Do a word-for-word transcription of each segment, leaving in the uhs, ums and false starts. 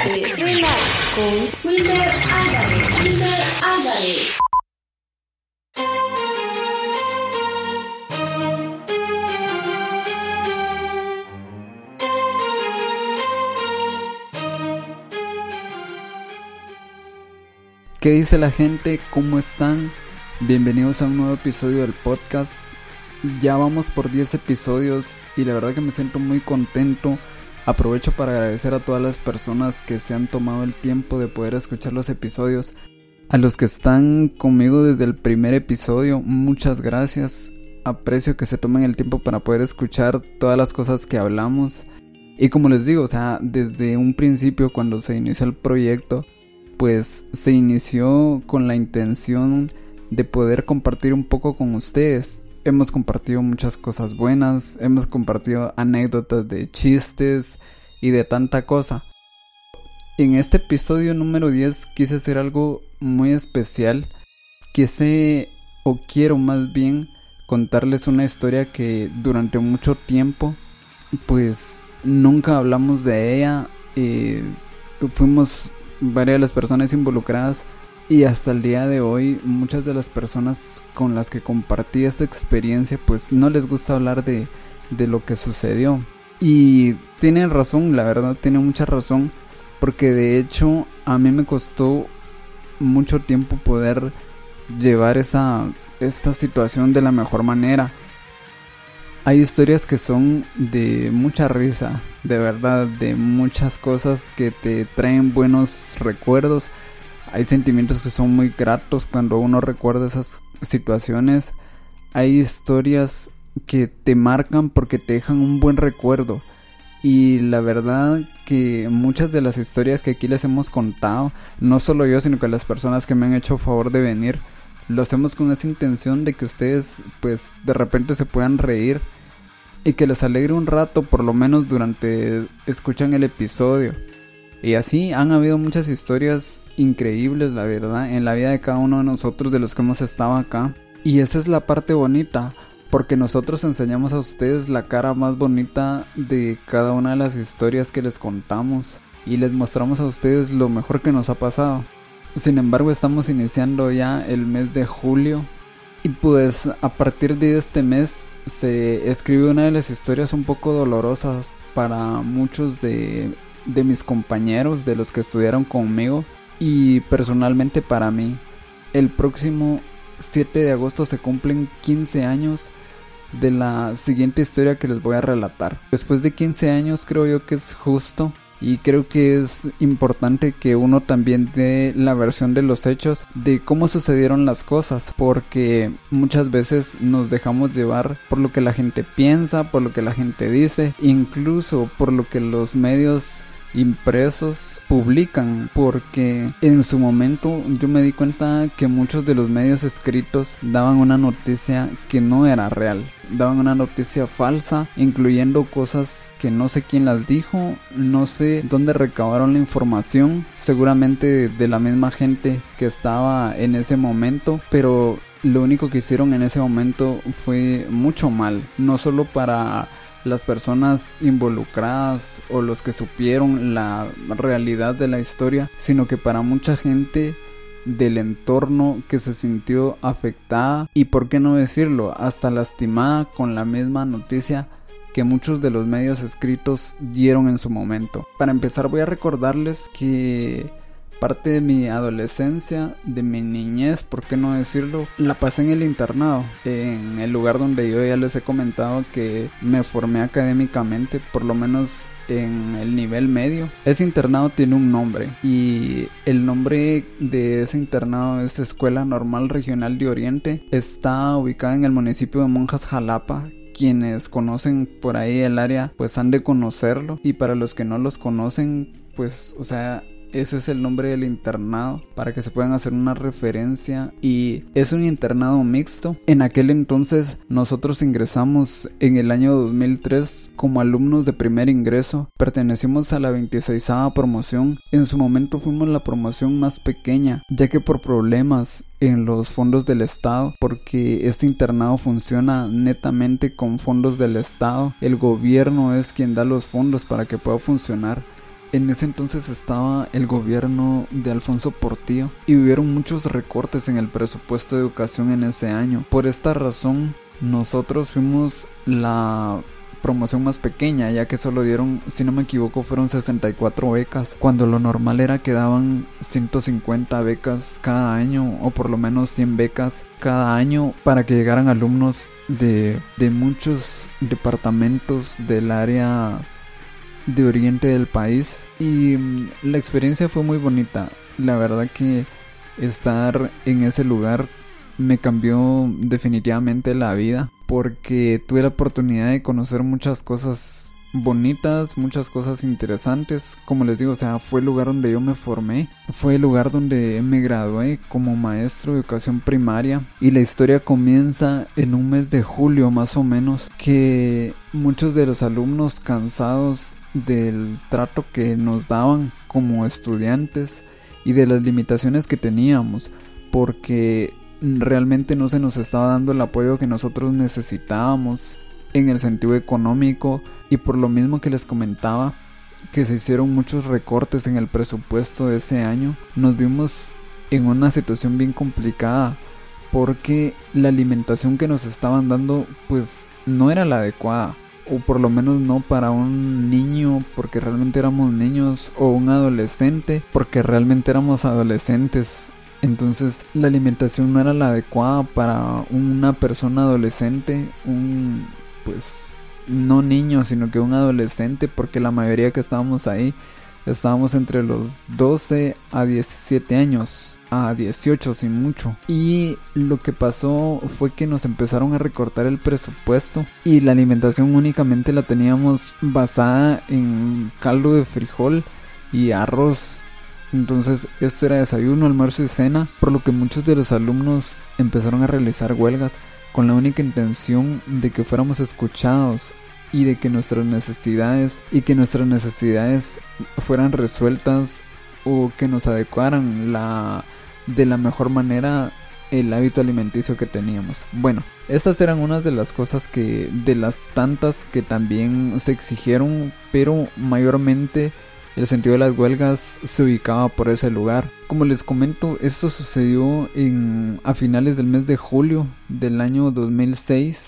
Relax, relax con Wilmer Álvarez. Wilmer Álvarez. ¿Qué dice la gente? ¿Cómo están? Bienvenidos a un nuevo episodio del podcast. Ya vamos por diez episodios y la verdad que me siento muy contento. Aprovecho para agradecer a todas las personas que se han tomado el tiempo de poder escuchar los episodios. A los que están conmigo desde el primer episodio, muchas gracias. Aprecio que se tomen el tiempo para poder escuchar todas las cosas que hablamos. Y como les digo, o sea, desde un principio cuando se inició el proyecto, pues se inició con la intención de poder compartir un poco con ustedes. Hemos compartido muchas cosas buenas, hemos compartido anécdotas de chistes y de tanta cosa. En este episodio número diez quise hacer algo muy especial. Quise, o quiero más bien, contarles una historia que durante mucho tiempo, pues nunca hablamos de ella. Eh, fuimos varias de las personas involucradas. Y hasta el día de hoy muchas de las personas con las que compartí esta experiencia pues no les gusta hablar de, de lo que sucedió. Y tienen razón, la verdad tienen mucha razón, porque de hecho a mí me costó mucho tiempo poder llevar esa, esta situación de la mejor manera. Hay historias que son de mucha risa, de verdad, de muchas cosas que te traen buenos recuerdos. Hay sentimientos que son muy gratos cuando uno recuerda esas situaciones. Hay historias que te marcan porque te dejan un buen recuerdo. Y la verdad que muchas de las historias que aquí les hemos contado, no solo yo, sino que las personas que me han hecho favor de venir, lo hacemos con esa intención de que ustedes pues de repente se puedan reír y que les alegre un rato, por lo menos durante escuchan el episodio. Y así han habido muchas historias increíbles, la verdad, en la vida de cada uno de nosotros, de los que hemos estado acá. Y esa es la parte bonita, porque nosotros enseñamos a ustedes la cara más bonita de cada una de las historias que les contamos. Y les mostramos a ustedes lo mejor que nos ha pasado. Sin embargo, estamos iniciando ya el mes de julio. Y pues a partir de este mes se escribe una de las historias un poco dolorosas para muchos de... de mis compañeros, de los que estudiaron conmigo y personalmente para mí. El próximo siete de agosto se cumplen quince años de la siguiente historia que les voy a relatar. Después de quince años creo yo que es justo y creo que es importante que uno también dé la versión de los hechos de cómo sucedieron las cosas, porque muchas veces nos dejamos llevar por lo que la gente piensa, por lo que la gente dice, incluso por lo que los medios impresos publican, porque en su momento yo me di cuenta que muchos de los medios escritos daban una noticia que no era real, daban una noticia falsa, incluyendo cosas que no sé quién las dijo, no sé dónde recabaron la información, seguramente de la misma gente que estaba en ese momento, pero lo único que hicieron en ese momento fue mucho mal, no solo para las personas involucradas o los que supieron la realidad de la historia, sino que para mucha gente del entorno que se sintió afectada y, por qué no decirlo, hasta lastimada con la misma noticia que muchos de los medios escritos dieron en su momento. Para empezar, voy a recordarles que parte de mi adolescencia, de mi niñez, por qué no decirlo, la pasé en el internado, en el lugar donde yo ya les he comentado que me formé académicamente, por lo menos en el nivel medio. Ese internado tiene un nombre y el nombre de ese internado es Escuela Normal Regional de Oriente. Está ubicada en el municipio de Monjas, Jalapa. Quienes conocen por ahí el área pues han de conocerlo, y para los que no los conocen pues, o sea, ese es el nombre del internado para que se puedan hacer una referencia. Y es un internado mixto. En aquel entonces nosotros ingresamos en el año dos mil tres como alumnos de primer ingreso. Pertenecimos a la veintiseisava promoción. En su momento fuimos la promoción más pequeña, ya que por problemas en los fondos del estado, porque este internado funciona netamente con fondos del estado, el gobierno es quien da los fondos para que pueda funcionar. en ese entonces estaba el gobierno de Alfonso Portillo y hubieron muchos recortes en el presupuesto de educación en ese año. Por esta razón, nosotros fuimos la promoción más pequeña, ya que solo dieron, si no me equivoco, fueron sesenta y cuatro becas, cuando lo normal era que daban ciento cincuenta becas cada año, o por lo menos cien becas cada año, para que llegaran alumnos de, de muchos departamentos del área de oriente del país. Y la experiencia fue muy bonita. La verdad que estar en ese lugar me cambió definitivamente la vida, porque tuve la oportunidad de conocer muchas cosas bonitas, muchas cosas interesantes. Como les digo, o sea, fue el lugar donde yo me formé, fue el lugar donde me gradué como maestro de educación primaria, y la historia comienza en un mes de julio más o menos, que muchos de los alumnos, cansados del trato que nos daban como estudiantes y de las limitaciones que teníamos, porque realmente no se nos estaba dando el apoyo que nosotros necesitábamos en el sentido económico, y por lo mismo que les comentaba que se hicieron muchos recortes en el presupuesto de ese año, nos vimos en una situación bien complicada, porque la alimentación que nos estaban dando pues no era la adecuada, o por lo menos no para un niño, porque realmente éramos niños, o un adolescente, porque realmente éramos adolescentes. Entonces la alimentación no era la adecuada para una persona adolescente, un pues no niño, sino que un adolescente, porque la mayoría que estábamos ahí estábamos entre los doce a diecisiete años, a dieciocho sin mucho. Y lo que pasó fue que nos empezaron a recortar el presupuesto, y la alimentación únicamente la teníamos basada en caldo de frijol y arroz. Entonces esto era desayuno, almuerzo y cena, por lo que muchos de los alumnos empezaron a realizar huelgas con la única intención de que fuéramos escuchados y de que nuestras necesidades y que nuestras necesidades fueran resueltas, o que nos adecuaran la de la mejor manera el hábito alimenticio que teníamos. Bueno, estas eran unas de las cosas que, de las tantas que también se exigieron, pero mayormente el sentido de las huelgas se ubicaba por ese lugar. Como les comento, esto sucedió en, a finales del mes de julio del año dos mil seis,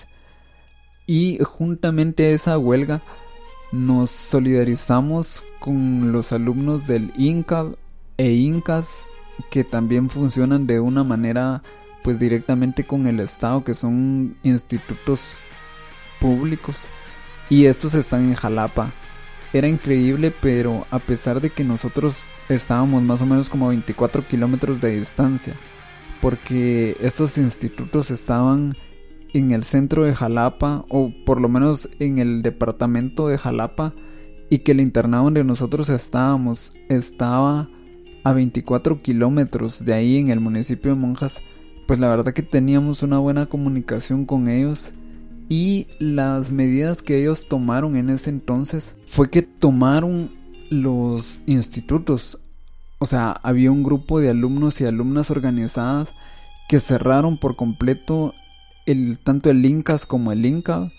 y juntamente a esa huelga nos solidarizamos con los alumnos del INCA e INCAS, que también funcionan de una manera pues directamente con el Estado, que son institutos públicos, y estos están en Jalapa. Era increíble, pero a pesar de que nosotros estábamos más o menos como a veinticuatro kilómetros de distancia, porque estos institutos estaban en el centro de Jalapa, o por lo menos en el departamento de Jalapa, y que el internado donde nosotros estábamos estaba a veinticuatro kilómetros de ahí, en el municipio de Monjas, pues la verdad que teníamos una buena comunicación con ellos. Y las medidas que ellos tomaron en ese entonces fue que tomaron los institutos, o sea, había un grupo de alumnos y alumnas organizadas que cerraron por completo el, tanto el INCAS como el INCA,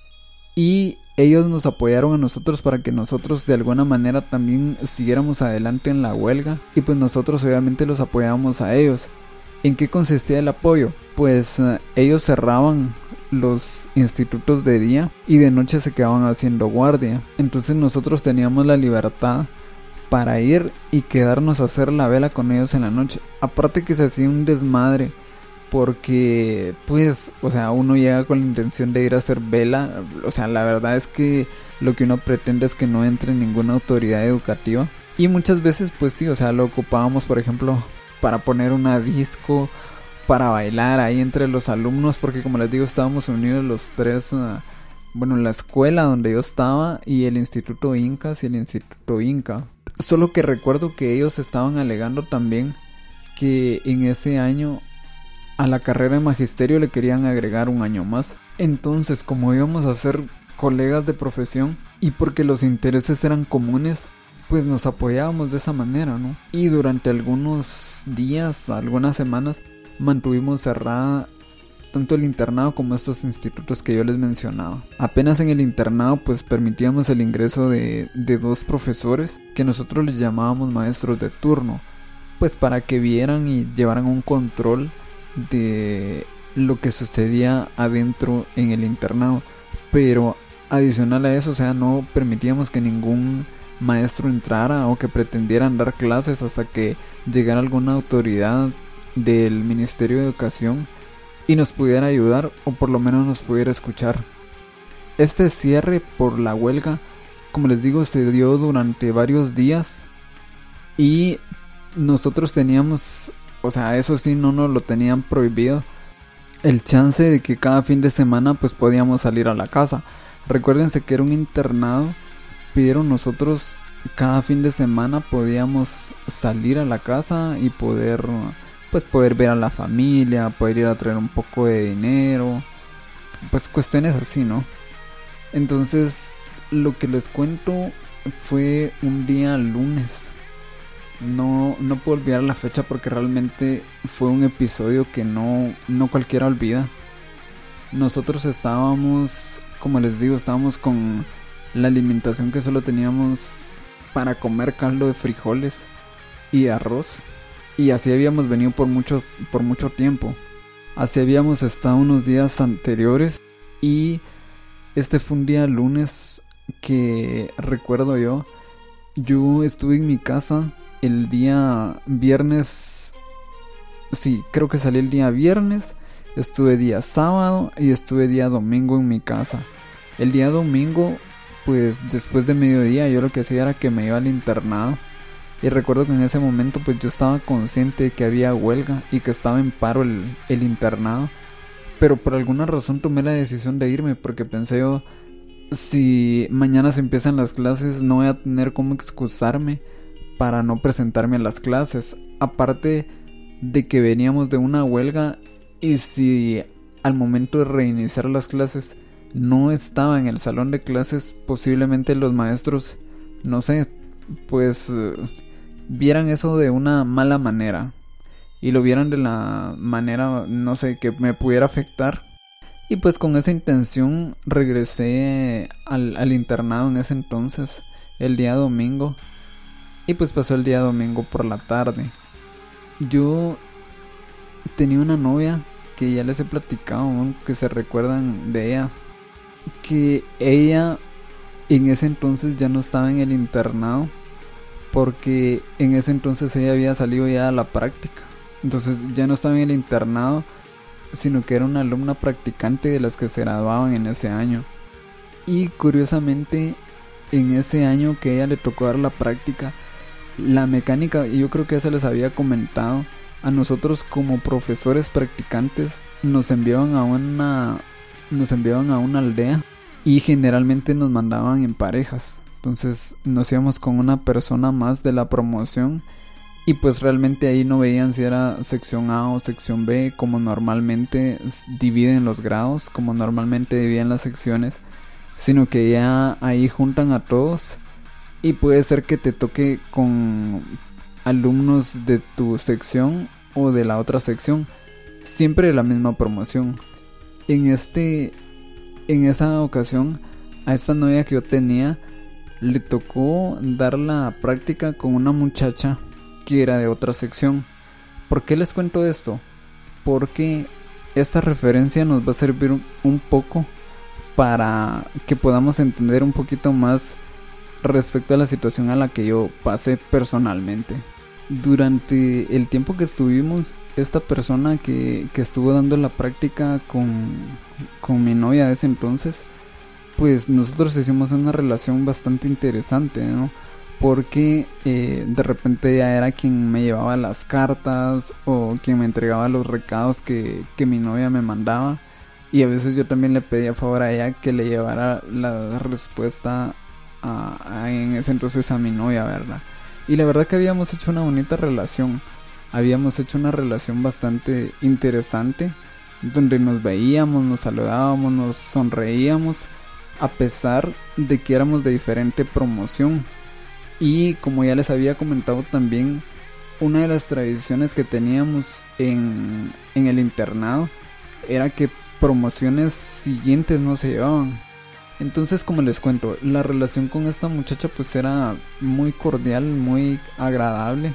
y ellos nos apoyaron a nosotros para que nosotros de alguna manera también siguiéramos adelante en la huelga, y pues nosotros obviamente los apoyábamos a ellos. ¿En qué consistía el apoyo? Pues uh, ellos cerraban los institutos de día y de noche se quedaban haciendo guardia. Entonces nosotros teníamos la libertad para ir y quedarnos a hacer la vela con ellos en la noche. Aparte que se hacía un desmadre, porque pues, o sea, uno llega con la intención de ir a hacer vela. O sea, la verdad es que lo que uno pretende es que no entre ninguna autoridad educativa, y muchas veces pues sí, o sea, lo ocupábamos por ejemplo para poner una disco, para bailar ahí entre los alumnos, porque como les digo, estábamos unidos los tres, uh, bueno, la escuela donde yo estaba y el Instituto INCAS y el Instituto INCA. Solo que recuerdo que ellos estaban alegando también que en ese año a la carrera de magisterio le querían agregar un año más. Entonces, como íbamos a ser colegas de profesión y porque los intereses eran comunes, pues nos apoyábamos de esa manera, ¿no? Y durante algunos días, algunas semanas, mantuvimos cerrada tanto el internado como estos institutos que yo les mencionaba. Apenas en el internado pues permitíamos el ingreso de, de dos profesores que nosotros les llamábamos maestros de turno, pues para que vieran y llevaran un control de lo que sucedía adentro en el internado. Pero adicional a eso, o sea, no permitíamos que ningún maestro entrara o que pretendieran dar clases hasta que llegara alguna autoridad del Ministerio de Educación y nos pudiera ayudar, o por lo menos nos pudiera escuchar. Este cierre por la huelga, como les digo, se dio durante varios días y nosotros teníamos, o sea, eso sí, no nos lo tenían prohibido, el chance de que cada fin de semana pues podíamos salir a la casa. Recuérdense que era un internado, pero nosotros cada fin de semana podíamos salir a la casa y poder, pues poder ver a la familia, poder ir a traer un poco de dinero, pues cuestiones así, ¿no? Entonces, lo que les cuento fue un día lunes. No, no puedo olvidar la fecha porque realmente fue un episodio que no, no cualquiera olvida. Nosotros estábamos, como les digo, estábamos con la alimentación que solo teníamos para comer caldo de frijoles y arroz. Y así habíamos venido por mucho, por mucho tiempo. Así habíamos estado unos días anteriores. Y este fue un día lunes que recuerdo yo. Yo estuve en mi casa el día viernes. Sí, creo que salí el día viernes. Estuve día sábado y estuve día domingo en mi casa. El día domingo, pues después de mediodía, yo lo que hacía era que me iba al internado. Y recuerdo que en ese momento pues yo estaba consciente de que había huelga y que estaba en paro el, el internado. Pero por alguna razón tomé la decisión de irme porque pensé yo, si mañana se empiezan las clases no voy a tener cómo excusarme para no presentarme a las clases. Aparte de que veníamos de una huelga y si al momento de reiniciar las clases no estaba en el salón de clases, posiblemente los maestros, no sé, pues uh, vieran eso de una mala manera y lo vieran de la manera, no sé, que me pudiera afectar. Y pues con esa intención regresé al, al internado en ese entonces, el día domingo. Y pues pasó el día domingo por la tarde. Yo tenía una novia que ya les he platicado, ¿no? Que se recuerdan de ella. Que ella en ese entonces ya no estaba en el internado, porque en ese entonces ella había salido ya a la práctica. Entonces ya no estaba en el internado, sino que era una alumna practicante de las que se graduaban en ese año. Y curiosamente, en ese año que a ella le tocó dar la práctica, la mecánica, y yo creo que ya se les había comentado, a nosotros como profesores practicantes nos enviaban a una nos enviaban a una aldea y generalmente nos mandaban en parejas. Entonces nos íbamos con una persona más de la promoción y pues realmente ahí no veían si era sección A o sección B, como normalmente dividen los grados, como normalmente dividen las secciones, sino que ya ahí juntan a todos y puede ser que te toque con alumnos de tu sección o de la otra sección, siempre de la misma promoción. En este, en esa ocasión, a esta novia que yo tenía, le tocó dar la práctica con una muchacha que era de otra sección. ¿Por qué les cuento esto? Porque esta referencia nos va a servir un, un poco para que podamos entender un poquito más respecto a la situación a la que yo pasé personalmente. Durante el tiempo que estuvimos, esta persona que, que estuvo dando la práctica con, con mi novia de ese entonces, pues nosotros hicimos una relación bastante interesante, ¿no? Porque eh, de repente ella era quien me llevaba las cartas o quien me entregaba los recados que, que mi novia me mandaba, y a veces yo también le pedía favor a ella que le llevara la respuesta a, a, en ese entonces a mi novia, ¿verdad? Y la verdad que habíamos hecho una bonita relación, habíamos hecho una relación bastante interesante, donde nos veíamos, nos saludábamos, nos sonreíamos, a pesar de que éramos de diferente promoción. Y como ya les había comentado también, una de las tradiciones que teníamos en, en el internado era que promociones siguientes no se llevaban. Entonces, como les cuento, la relación con esta muchacha pues era muy cordial, muy agradable.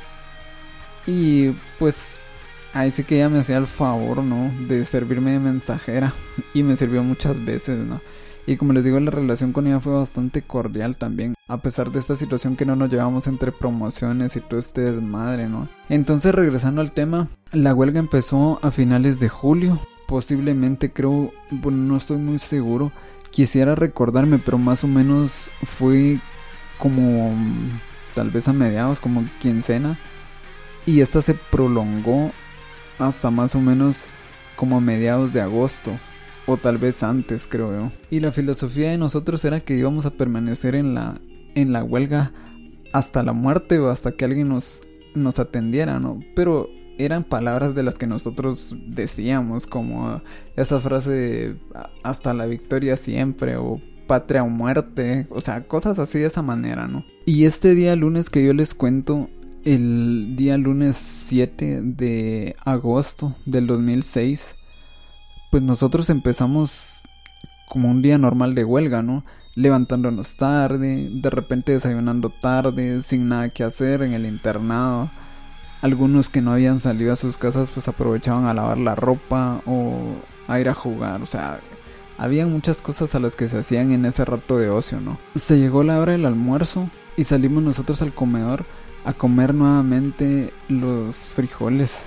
Y pues ahí sí que ella me hacía el favor, ¿no? De servirme de mensajera. Y me sirvió muchas veces, ¿no? Y como les digo, la relación con ella fue bastante cordial también. A pesar de esta situación que no nos llevamos entre promociones y todo este desmadre, ¿no? Entonces, regresando al tema, la huelga empezó a finales de julio. Posiblemente, creo, bueno, no estoy muy seguro. Quisiera recordarme, pero más o menos fue como tal vez a mediados, como quincena. Y esta se prolongó hasta más o menos como a mediados de agosto. O tal vez antes, creo yo. Y la filosofía de nosotros era que íbamos a permanecer en la, en la huelga hasta la muerte o hasta que alguien nos, nos atendiera, ¿no? Pero eran palabras de las que nosotros decíamos, como esa frase de hasta la victoria siempre o patria o muerte, o sea, cosas así de esa manera, ¿no? Y este día lunes que yo les cuento, el día lunes siete de agosto del dos mil seis, pues nosotros empezamos como un día normal de huelga, ¿no? Levantándonos tarde, de repente desayunando tarde, sin nada que hacer en el internado. Algunos que no habían salido a sus casas pues aprovechaban a lavar la ropa o a ir a jugar, o sea, había muchas cosas a las que se hacían en ese rato de ocio, ¿no? Se llegó la hora del almuerzo y salimos nosotros al comedor a comer nuevamente los frijoles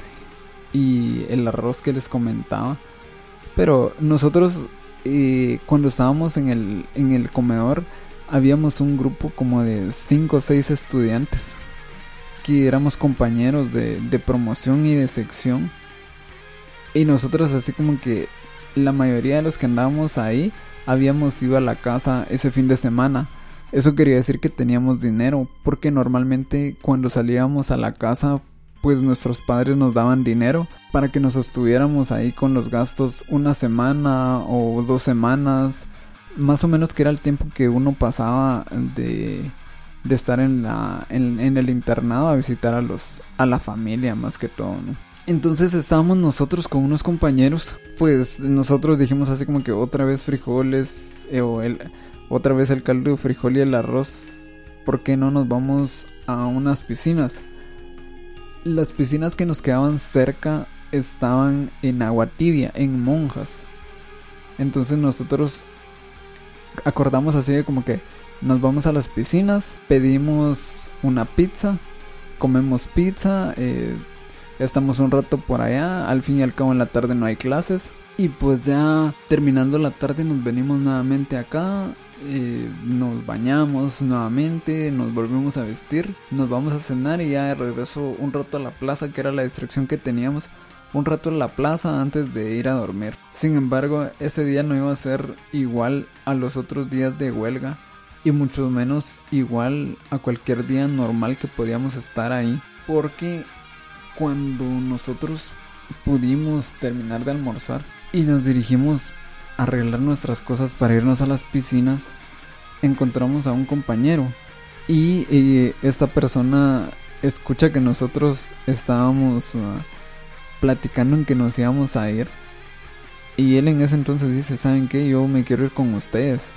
y el arroz que les comentaba. Pero nosotros eh, cuando estábamos en el, en el comedor habíamos un grupo como de cinco o seis estudiantes que éramos compañeros de, de promoción y de sección. Y nosotros así como que la mayoría de los que andábamos ahí habíamos ido a la casa ese fin de semana. Eso quería decir que teníamos dinero, porque normalmente cuando salíamos a la casa pues nuestros padres nos daban dinero para que nos estuviéramos ahí con los gastos una semana o dos semanas, más o menos, que era el tiempo que uno pasaba de, de estar en la en, en el internado a visitar a los a la familia más que todo, ¿no? Entonces estábamos nosotros con unos compañeros, pues nosotros dijimos así como que otra vez frijoles, eh, o el, otra vez el caldo de frijol y el arroz, ¿por qué no nos vamos a unas piscinas? Las piscinas que nos quedaban cerca estaban en Agua Tibia, en Monjas. Entonces nosotros acordamos así de como que nos vamos a las piscinas, pedimos una pizza, comemos pizza, eh, estamos un rato por allá, al fin y al cabo en la tarde no hay clases. Y pues ya terminando la tarde nos venimos nuevamente acá. Eh, nos bañamos nuevamente, nos volvemos a vestir, nos vamos a cenar y ya de regreso un rato a la plaza, que era la distracción que teníamos, un rato en la plaza antes de ir a dormir. Sin embargo, ese día no iba a ser igual a los otros días de huelga y mucho menos igual a cualquier día normal que podíamos estar ahí, porque cuando nosotros pudimos terminar de almorzar y nos dirigimos arreglar nuestras cosas para irnos a las piscinas, encontramos a un compañero y eh, esta persona escucha que nosotros estábamos uh, platicando en que nos íbamos a ir, y él en ese entonces dice: ¿saben qué? Yo me quiero ir con ustedes,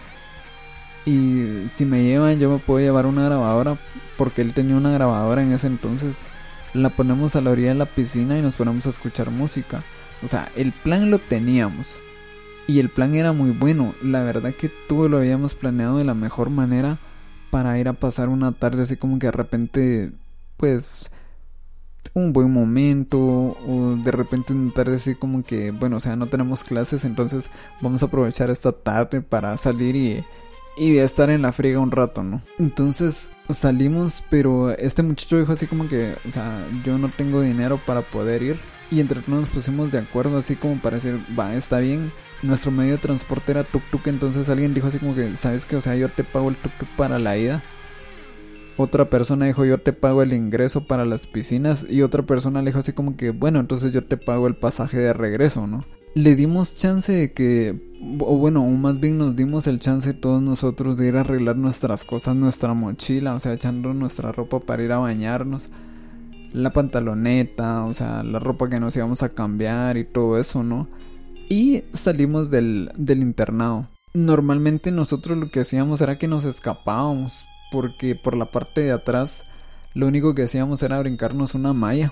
y si me llevan yo me puedo llevar una grabadora, porque él tenía una grabadora en ese entonces. La ponemos a la orilla de la piscina y nos ponemos a escuchar música. O sea, el plan lo teníamos. Y el plan era muy bueno. La verdad que todo lo habíamos planeado de la mejor manera para ir a pasar una tarde así como que de repente, pues, un buen momento. O de repente una tarde así como que, bueno, o sea, no tenemos clases, entonces vamos a aprovechar esta tarde para salir y, y estar en la friega un rato, ¿no? Entonces salimos, pero este muchacho dijo así como que, o sea, yo no tengo dinero para poder ir. Y entre todos nos pusimos de acuerdo así como para decir: va, está bien. Nuestro medio de transporte era tuk-tuk, entonces alguien dijo así como que: ¿sabes qué? O sea, yo te pago el tuk-tuk para la ida. Otra persona dijo: yo te pago el ingreso para las piscinas. Y otra persona le dijo así como que: bueno, entonces yo te pago el pasaje de regreso, ¿no? Le dimos chance de que, o bueno, o más bien nos dimos el chance todos nosotros de ir a arreglar nuestras cosas, nuestra mochila, o sea, echando nuestra ropa para ir a bañarnos, la pantaloneta, o sea, la ropa que nos íbamos a cambiar y todo eso, ¿no? y salimos del, del internado. Normalmente nosotros lo que hacíamos era que nos escapábamos, porque por la parte de atrás lo único que hacíamos era brincarnos una malla,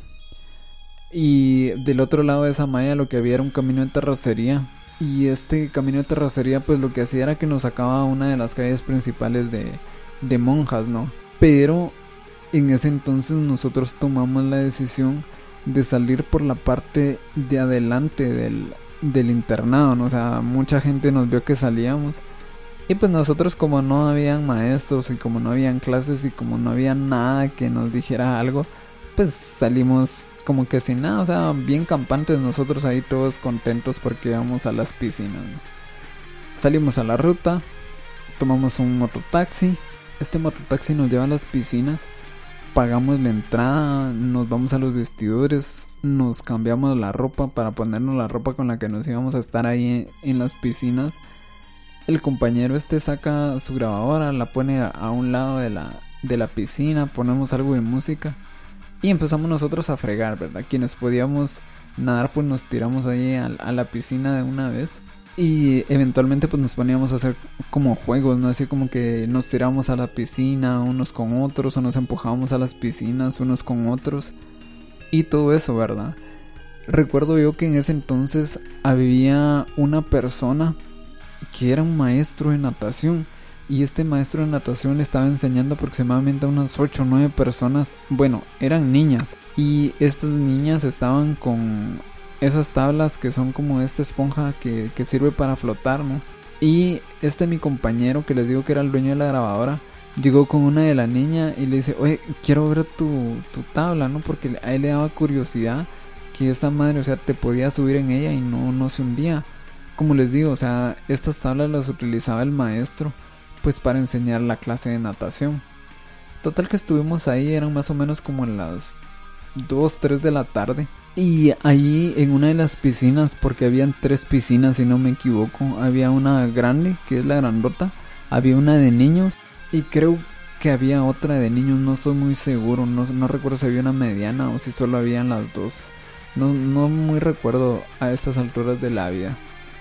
y del otro lado de esa malla lo que había era un camino de terracería, y este camino de terracería pues lo que hacía era que nos sacaba a una de las calles principales de, de Monjas, ¿no? Pero en ese entonces nosotros tomamos la decisión de salir por la parte de adelante del, del internado, ¿no? O sea, mucha gente nos vio que salíamos, y pues nosotros, como no habían maestros y como no habían clases y como no había nada que nos dijera algo, pues salimos como que sin nada, o sea, bien campantes nosotros ahí, todos contentos porque íbamos a las piscinas, ¿no? Salimos a la ruta, tomamos un mototaxi, este mototaxi nos lleva a las piscinas, pagamos la entrada, nos vamos a los vestidores, nos cambiamos la ropa para ponernos la ropa con la que nos íbamos a estar ahí en, en las piscinas. El compañero este saca su grabadora, la pone a, a un lado de la, de la piscina, ponemos algo de música y empezamos nosotros a fregar, ¿verdad? Quienes podíamos nadar pues nos tiramos ahí a, a la piscina de una vez, y eventualmente pues nos poníamos a hacer como juegos, ¿no? Así como que nos tirábamos a la piscina unos con otros, o nos empujábamos a las piscinas unos con otros y todo eso, ¿verdad? Recuerdo yo que en ese entonces había una persona que era un maestro de natación, y este maestro de natación le estaba enseñando aproximadamente a unas ocho o nueve personas. Bueno, eran niñas, y estas niñas estaban con esas tablas que son como esta esponja que, que sirve para flotar, ¿no? Y este mi compañero, que les digo que era el dueño de la grabadora, llegó con una de la niña y le dice: oye, quiero ver tu, tu tabla, ¿no? Porque a él le daba curiosidad que esta madre, o sea, te podía subir en ella y no, no se hundía. Como les digo, o sea, estas tablas las utilizaba el maestro pues para enseñar la clase de natación. Total que estuvimos ahí, eran más o menos como las dos, tres de la tarde. Y ahí en una de las piscinas, porque habían tres piscinas si no me equivoco, había una grande, que es la grandota, había una de niños y creo que había otra de niños, no estoy muy seguro, no, no recuerdo si había una mediana o si solo habían las dos. No, no muy recuerdo a estas alturas de la vida.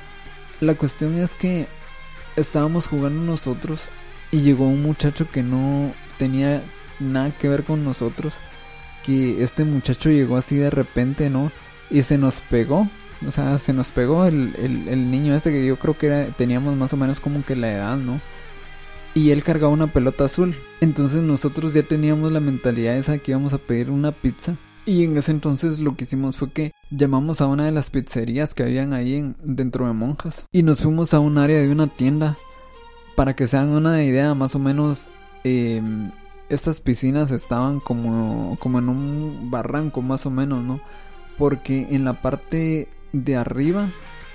La cuestión es que estábamos jugando nosotros y llegó un muchacho que no tenía nada que ver con nosotros, que este muchacho llegó así de repente, ¿no? Y se nos pegó, o sea, se nos pegó el, el, el niño este, que yo creo que era, teníamos más o menos como que la edad, ¿no? Y él cargaba una pelota azul. Entonces nosotros ya teníamos la mentalidad esa que íbamos a pedir una pizza. Y en ese entonces lo que hicimos fue que llamamos a una de las pizzerías que habían ahí en, dentro de Monjas, y nos fuimos a un área de una tienda. Para que se hagan una idea, más o menos eh, estas piscinas estaban como, como en un barranco más o menos, ¿no? Porque en la parte de arriba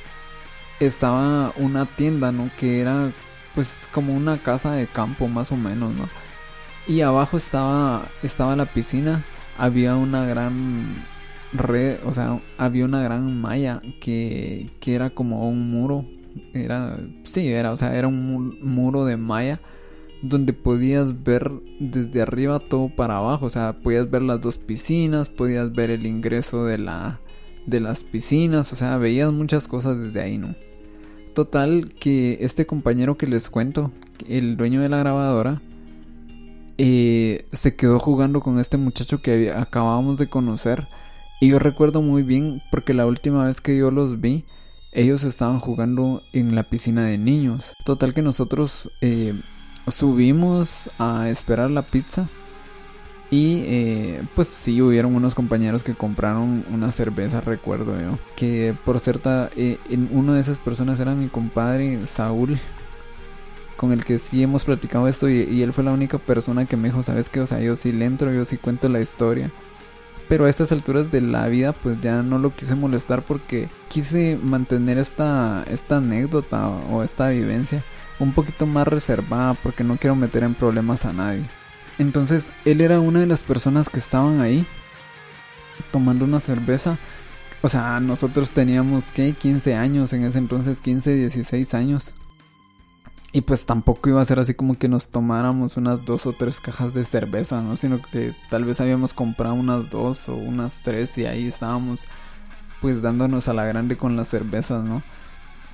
estaba una tienda, ¿no? Que era pues como una casa de campo más o menos, ¿no? Y abajo estaba, estaba la piscina. Había una gran red, o sea, había una gran malla que, que era como un muro. Era, sí, era, o sea, era un muro de malla donde podías ver desde arriba todo para abajo. O sea, podías ver las dos piscinas, podías ver el ingreso de la de las piscinas, o sea, veías muchas cosas desde ahí, ¿no? Total que este compañero que les cuento, el dueño de la grabadora, eh, se quedó jugando con este muchacho que había, acabábamos de conocer. Y yo recuerdo muy bien porque la última vez que yo los vi, ellos estaban jugando en la piscina de niños. Total que nosotros eh, subimos a esperar la pizza. Y eh, pues sí, hubieron unos compañeros que compraron una cerveza, recuerdo yo. Que por cierta, eh, en una de esas personas era mi compadre Saúl, con el que sí hemos platicado esto. Y, y él fue la única persona que me dijo: ¿sabes qué? O sea, yo sí le entro, yo sí cuento la historia. Pero a estas alturas de la vida pues ya no lo quise molestar, porque quise mantener esta, esta anécdota o esta vivencia un poquito más reservada, porque no quiero meter en problemas a nadie. Entonces él era una de las personas que estaban ahí tomando una cerveza. O sea, nosotros teníamos ¿qué? quince años en ese entonces, quince, dieciséis años. Y pues tampoco iba a ser así como que nos tomáramos unas dos o tres cajas de cerveza, ¿no? Sino que tal vez habíamos comprado unas dos o unas tres y ahí estábamos pues dándonos a la grande con las cervezas, ¿no?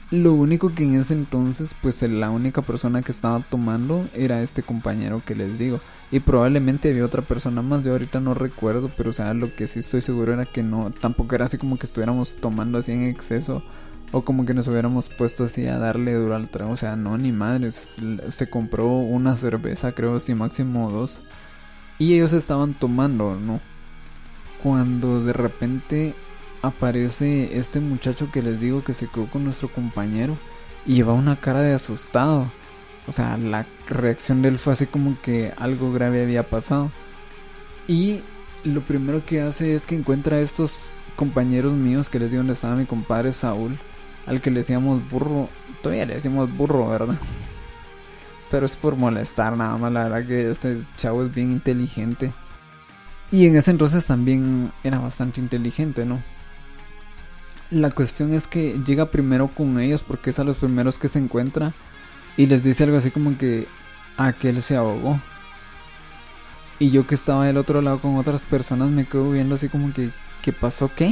Lo único que en ese entonces, pues la única persona que estaba tomando era este compañero que les digo. Y probablemente había otra persona más, yo ahorita no recuerdo, pero o sea, lo que sí estoy seguro era que no, tampoco era así como que estuviéramos tomando así en exceso. O como que nos hubiéramos puesto así a darle duro al trago. O sea, no, ni madres. Se compró una cerveza, creo, si máximo dos. Y ellos estaban tomando, ¿no? Cuando de repente aparece este muchacho que les digo que se quedó con nuestro compañero. Y lleva una cara de asustado. O sea, la reacción de él fue así como que algo grave había pasado. Y lo primero que hace es que encuentra a estos compañeros míos que les digo donde estaba mi compadre Saúl. Al que le decíamos burro. Todavía le decimos burro, ¿verdad? Pero es por molestar nada más. La verdad que este chavo es bien inteligente. Y en ese entonces también era bastante inteligente, ¿no? La cuestión es que llega primero con ellos porque es a los primeros que se encuentra. Y les dice algo así como que aquel se ahogó. Y yo que estaba del otro lado con otras personas me quedo viendo así como que ¿qué pasó? ¿Qué?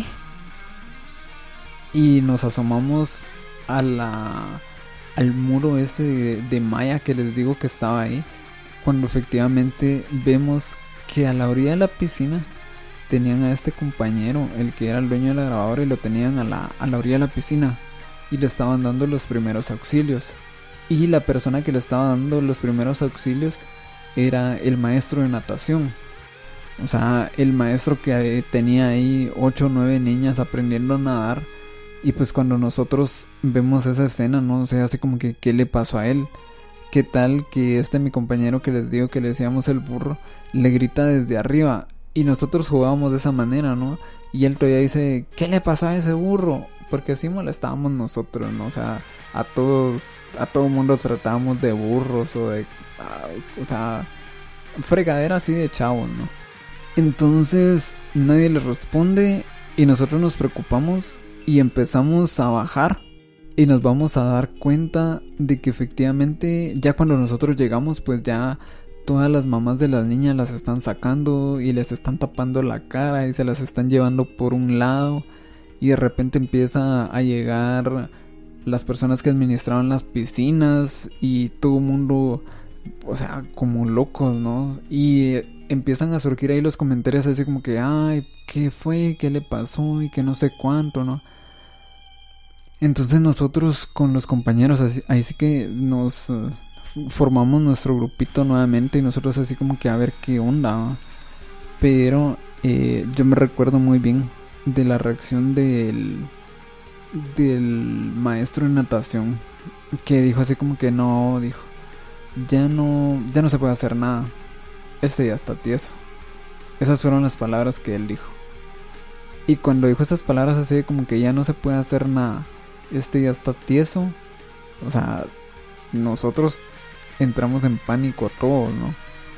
Y nos asomamos a la, al muro este de, de malla que les digo que estaba ahí. Cuando efectivamente vemos que a la orilla de la piscina tenían a este compañero, el que era el dueño de la grabadora, y lo tenían a la, a la orilla de la piscina. Y le estaban dando los primeros auxilios. Y la persona que le estaba dando los primeros auxilios era el maestro de natación. O sea, el maestro que tenía ahí ocho o nueve niñas aprendiendo a nadar. Y pues cuando nosotros vemos esa escena, ¿no? O sea, así como que ¿qué le pasó a él? ¿Qué tal que este mi compañero que les digo que le decíamos el burro le grita desde arriba? Y nosotros jugábamos de esa manera, ¿no? Y él todavía dice, ¿qué le pasó a ese burro? Porque así molestábamos nosotros, ¿no? O sea, a todos, a todo mundo tratábamos de burros o de... Uh, o sea, fregadera así de chavos, ¿no? Entonces nadie le responde y nosotros nos preocupamos y empezamos a bajar. Y nos vamos a dar cuenta de que efectivamente ya cuando nosotros llegamos, pues ya todas las mamás de las niñas las están sacando y les están tapando la cara y se las están llevando por un lado. Y de repente empieza a llegar las personas que administraban las piscinas y todo el mundo, o sea, como locos, ¿no? Y empiezan a surgir ahí los comentarios así como que, ay, ¿qué fue? ¿Qué le pasó? Y que no sé cuánto, ¿no? Entonces nosotros con los compañeros, así, ahí sí que nos uh, formamos nuestro grupito nuevamente y nosotros así como que a ver qué onda, ¿no? Pero eh, yo me recuerdo muy bien de la reacción del, del maestro de natación, que dijo así como que no, dijo, ya no, ya no se puede hacer nada, este ya está tieso. Esas fueron las palabras que él dijo. Y cuando dijo esas palabras así como que ya no se puede hacer nada, este ya está tieso, o sea, nosotros entramos en pánico todos, ¿no?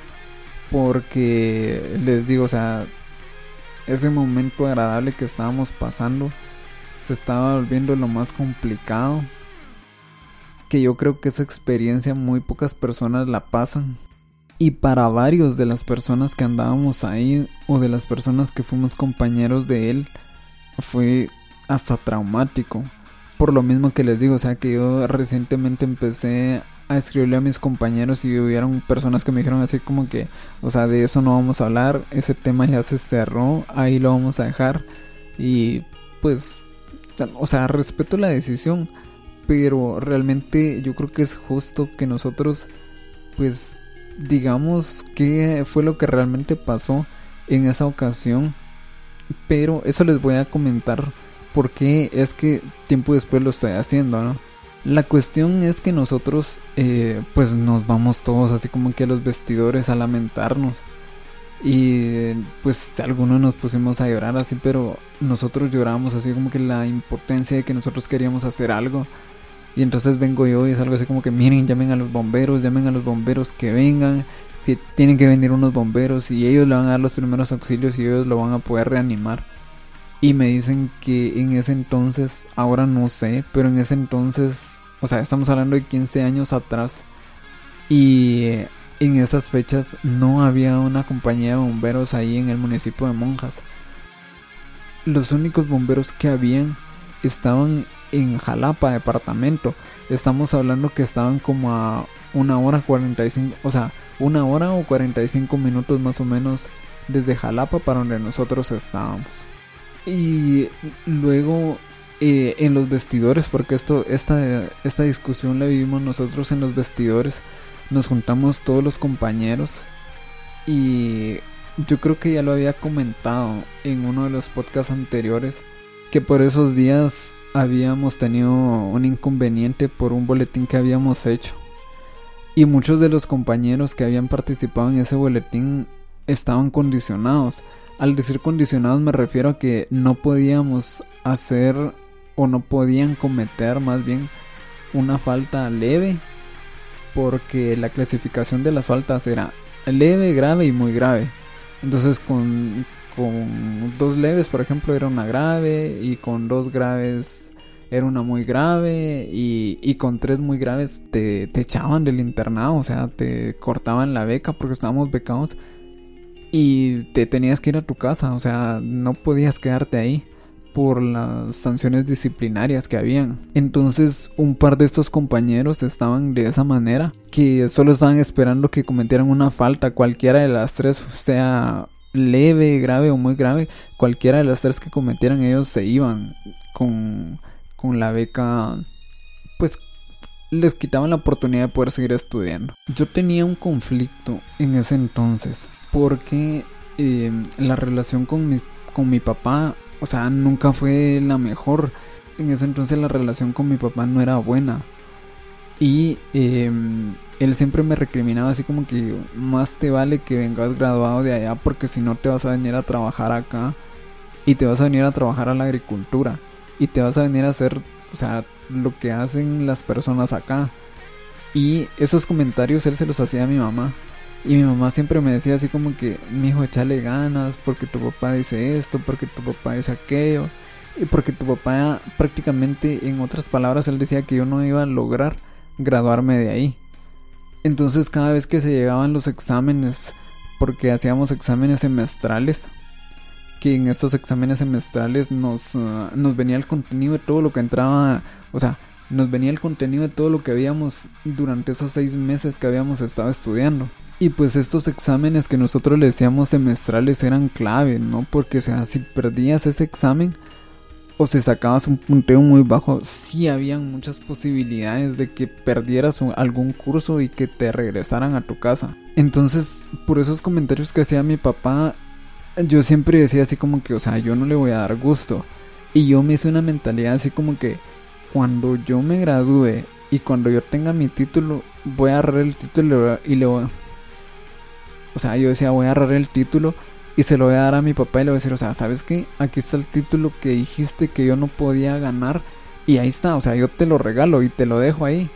Porque les digo, o sea, ese momento agradable que estábamos pasando se estaba volviendo lo más complicado, que yo creo que esa experiencia muy pocas personas la pasan. Y para varios de las personas que andábamos ahí o de las personas que fuimos compañeros de él fue hasta traumático. Por lo mismo que les digo, o sea que yo recientemente empecé a escribirle a mis compañeros y hubieron personas que me dijeron así como que, o sea, de eso no vamos a hablar, ese tema ya se cerró, ahí lo vamos a dejar. Y pues, o sea, respeto la decisión, pero realmente yo creo que es justo que nosotros pues digamos qué fue lo que realmente pasó en esa ocasión. Pero eso les voy a comentar porque es que tiempo después lo estoy haciendo, ¿no? La cuestión es que nosotros eh, pues nos vamos todos así como que a los vestidores a lamentarnos. Y pues algunos nos pusimos a llorar así, pero nosotros lloramos así como que la impotencia de que nosotros queríamos hacer algo. Y entonces vengo yo y es algo así como que miren, llamen a los bomberos, llamen a los bomberos que vengan, que tienen que venir unos bomberos y ellos le van a dar los primeros auxilios y ellos lo van a poder reanimar. Y me dicen que en ese entonces, ahora no sé, pero en ese entonces, o sea, estamos hablando de quince años atrás, y en esas fechas no había una compañía de bomberos ahí en el municipio de Monjas. Los únicos bomberos que habían estaban en Jalapa, departamento. Estamos hablando que estaban como a una hora cuarenta y cinco, o sea, una hora o cuarenta y cinco minutos más o menos desde Jalapa para donde nosotros estábamos. Y luego eh, en los vestidores, porque esto esta, esta discusión la vivimos nosotros en los vestidores, nos juntamos todos los compañeros y yo creo que ya lo había comentado en uno de los podcasts anteriores, que por esos días habíamos tenido un inconveniente por un boletín que habíamos hecho. Y muchos de los compañeros que habían participado en ese boletín estaban condicionados. Al decir condicionados me refiero a que no podíamos hacer o no podían cometer más bien una falta leve, porque la clasificación de las faltas era leve, grave y muy grave. Entonces con, con dos leves, por ejemplo, era una grave, y con dos graves era una muy grave, y, y con tres muy graves te, te echaban del internado, o sea, te cortaban la beca porque estábamos becados y te tenías que ir a tu casa, o sea, no podías quedarte ahí por las sanciones disciplinarias que habían. Entonces un par de estos compañeros estaban de esa manera, que solo estaban esperando que cometieran una falta, cualquiera de las tres, sea leve, grave o muy grave, cualquiera de las tres que cometieran, ellos se iban con, con la beca, pues les quitaban la oportunidad de poder seguir estudiando. Yo tenía un conflicto en ese entonces, porque eh, la relación con mi, con mi papá, o sea, nunca fue la mejor. En ese entonces la relación con mi papá no era buena. Y eh, él siempre me recriminaba así como que más te vale que vengas graduado de allá, porque si no te vas a venir a trabajar acá y te vas a venir a trabajar a la agricultura y te vas a venir a hacer, o sea, lo que hacen las personas acá. Y esos comentarios él se los hacía a mi mamá. Y mi mamá siempre me decía así como que, mijo, échale ganas, porque tu papá dice esto, porque tu papá dice aquello, y porque tu papá, prácticamente, en otras palabras, él decía que yo no iba a lograr graduarme de ahí. Entonces cada vez que se llegaban los exámenes, porque hacíamos exámenes semestrales, que en estos exámenes semestrales nos, uh, nos venía el contenido de todo lo que entraba, o sea, nos venía el contenido de todo lo que habíamos durante esos seis meses que habíamos estado estudiando. Y pues estos exámenes que nosotros le decíamos semestrales eran clave, ¿no? Porque, o sea, si perdías ese examen o si sacabas un punteo muy bajo, sí habían muchas posibilidades de que perdieras un, algún curso y que te regresaran a tu casa. Entonces, por esos comentarios que hacía mi papá, yo siempre decía así como que, o sea, yo no le voy a dar gusto. Y yo me hice una mentalidad así como que cuando yo me gradúe y cuando yo tenga mi título, voy a agarrar el título y le voy a... O sea, yo decía, voy a agarrar el título y se lo voy a dar a mi papá y le voy a decir, o sea, ¿sabes qué? Aquí está el título que dijiste que yo no podía ganar y ahí está, o sea, yo te lo regalo y te lo dejo ahí.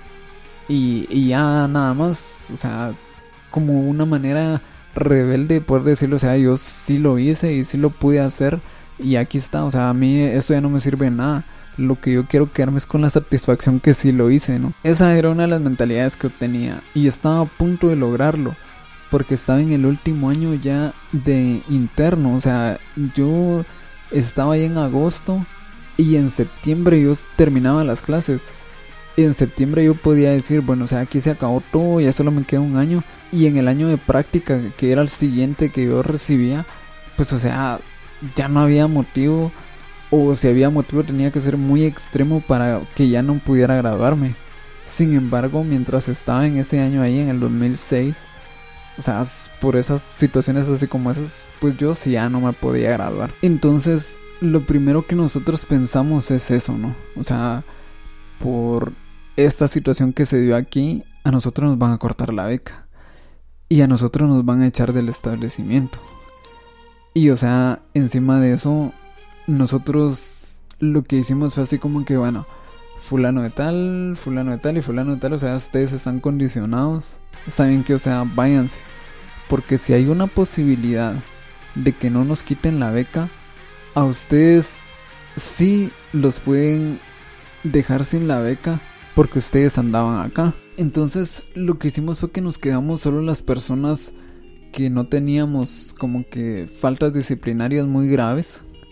Y, y ya nada más, o sea, como una manera rebelde de poder decirlo, o sea, yo sí lo hice y sí lo pude hacer y aquí está, o sea, a mí esto ya no me sirve de nada. Lo que yo quiero quedarme es con la satisfacción que sí lo hice, ¿no? Esa era una de las mentalidades que yo tenía y estaba a punto de lograrlo, porque estaba en el último año ya de interno, o sea, yo estaba ahí en agosto y en septiembre yo terminaba las clases. Y en septiembre yo podía decir, bueno, o sea, aquí se acabó todo, ya solo me queda un año. Y en el año de práctica, que era el siguiente que yo recibía, pues o sea, ya no había motivo, o si había motivo tenía que ser muy extremo para que ya no pudiera graduarme. Sin embargo, mientras estaba en ese año ahí, en el dos mil seis, o sea, por esas situaciones así como esas, pues yo sí ya no me podía graduar. Entonces, lo primero que nosotros pensamos es eso, ¿no? O sea, por esta situación que se dio aquí, a nosotros nos van a cortar la beca. Y a nosotros nos van a echar del establecimiento. Y o sea, encima de eso, nosotros lo que hicimos fue así como que, bueno, fulano de tal, fulano de tal y fulano de tal, o sea, ustedes están condicionados, saben que, o sea, váyanse, porque si hay una posibilidad de que no nos quiten la beca, a ustedes sí los pueden dejar sin la beca porque ustedes andaban acá. Entonces lo que hicimos fue que nos quedamos solo las personas que no teníamos como que faltas disciplinarias muy graves,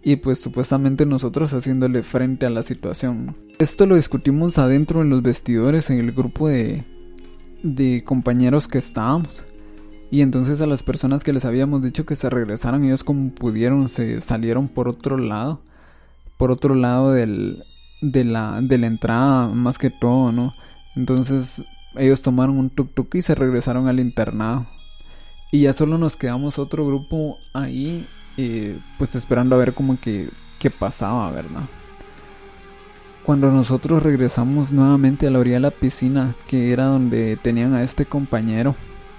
y pues supuestamente nosotros haciéndole frente a la situación, ¿no? Esto lo discutimos adentro en los vestidores en el grupo de, de compañeros que estábamos. Y entonces a las personas que les habíamos dicho que se regresaran, ellos como pudieron se salieron por otro lado, por otro lado del, de, la, de la entrada más que todo, ¿no? Entonces ellos tomaron un tuk-tuk y se regresaron al internado. Y ya solo nos quedamos otro grupo ahí, eh, pues esperando a ver como que qué pasaba, ¿verdad? Cuando nosotros regresamos nuevamente a la orilla de la piscina, que era donde tenían a este compañero,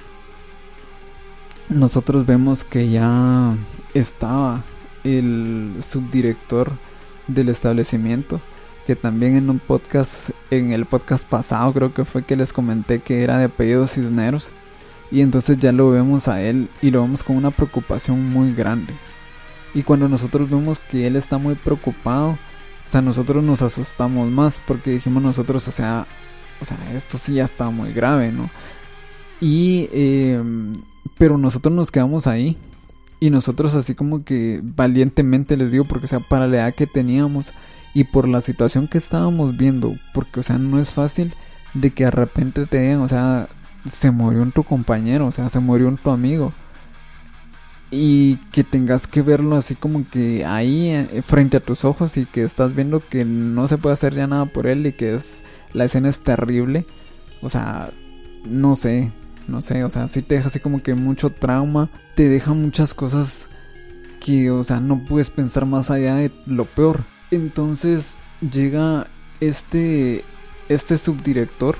nosotros vemos que ya estaba el subdirector del establecimiento, que también en un podcast, en el podcast pasado creo que fue que les comenté que era de apellido Cisneros, y entonces ya lo vemos a él y lo vemos con una preocupación muy grande. Y cuando nosotros vemos que él está muy preocupado, o sea, nosotros nos asustamos más porque dijimos nosotros, o sea, o sea, esto sí ya está muy grave, ¿no? Y eh, pero nosotros nos quedamos ahí y nosotros así como que valientemente les digo, porque o sea, para la edad que teníamos y por la situación que estábamos viendo, porque o sea, no es fácil de que de repente te digan, o sea, se murió un tu compañero, o sea, se murió un tu amigo, y que tengas que verlo así como que ahí eh, frente a tus ojos, y que estás viendo que no se puede hacer ya nada por él y que es la escena es terrible. O sea, no sé, no sé, o sea, sí te deja así como que mucho trauma, te deja muchas cosas que, o sea, no puedes pensar más allá de lo peor. Entonces llega este este subdirector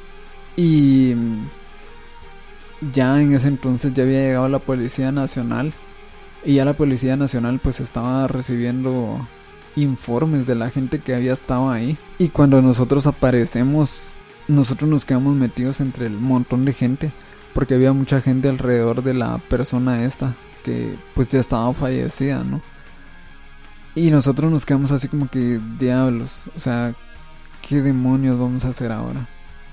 y ya en ese entonces ya había llegado la Policía Nacional, y ya la Policía Nacional pues estaba recibiendo informes de la gente que había estado ahí. Y cuando nosotros aparecemos, nosotros nos quedamos metidos entre el montón de gente, porque había mucha gente alrededor de la persona esta que pues ya estaba fallecida, ¿no? Y nosotros nos quedamos así como que diablos, o sea, ¿qué demonios vamos a hacer ahora?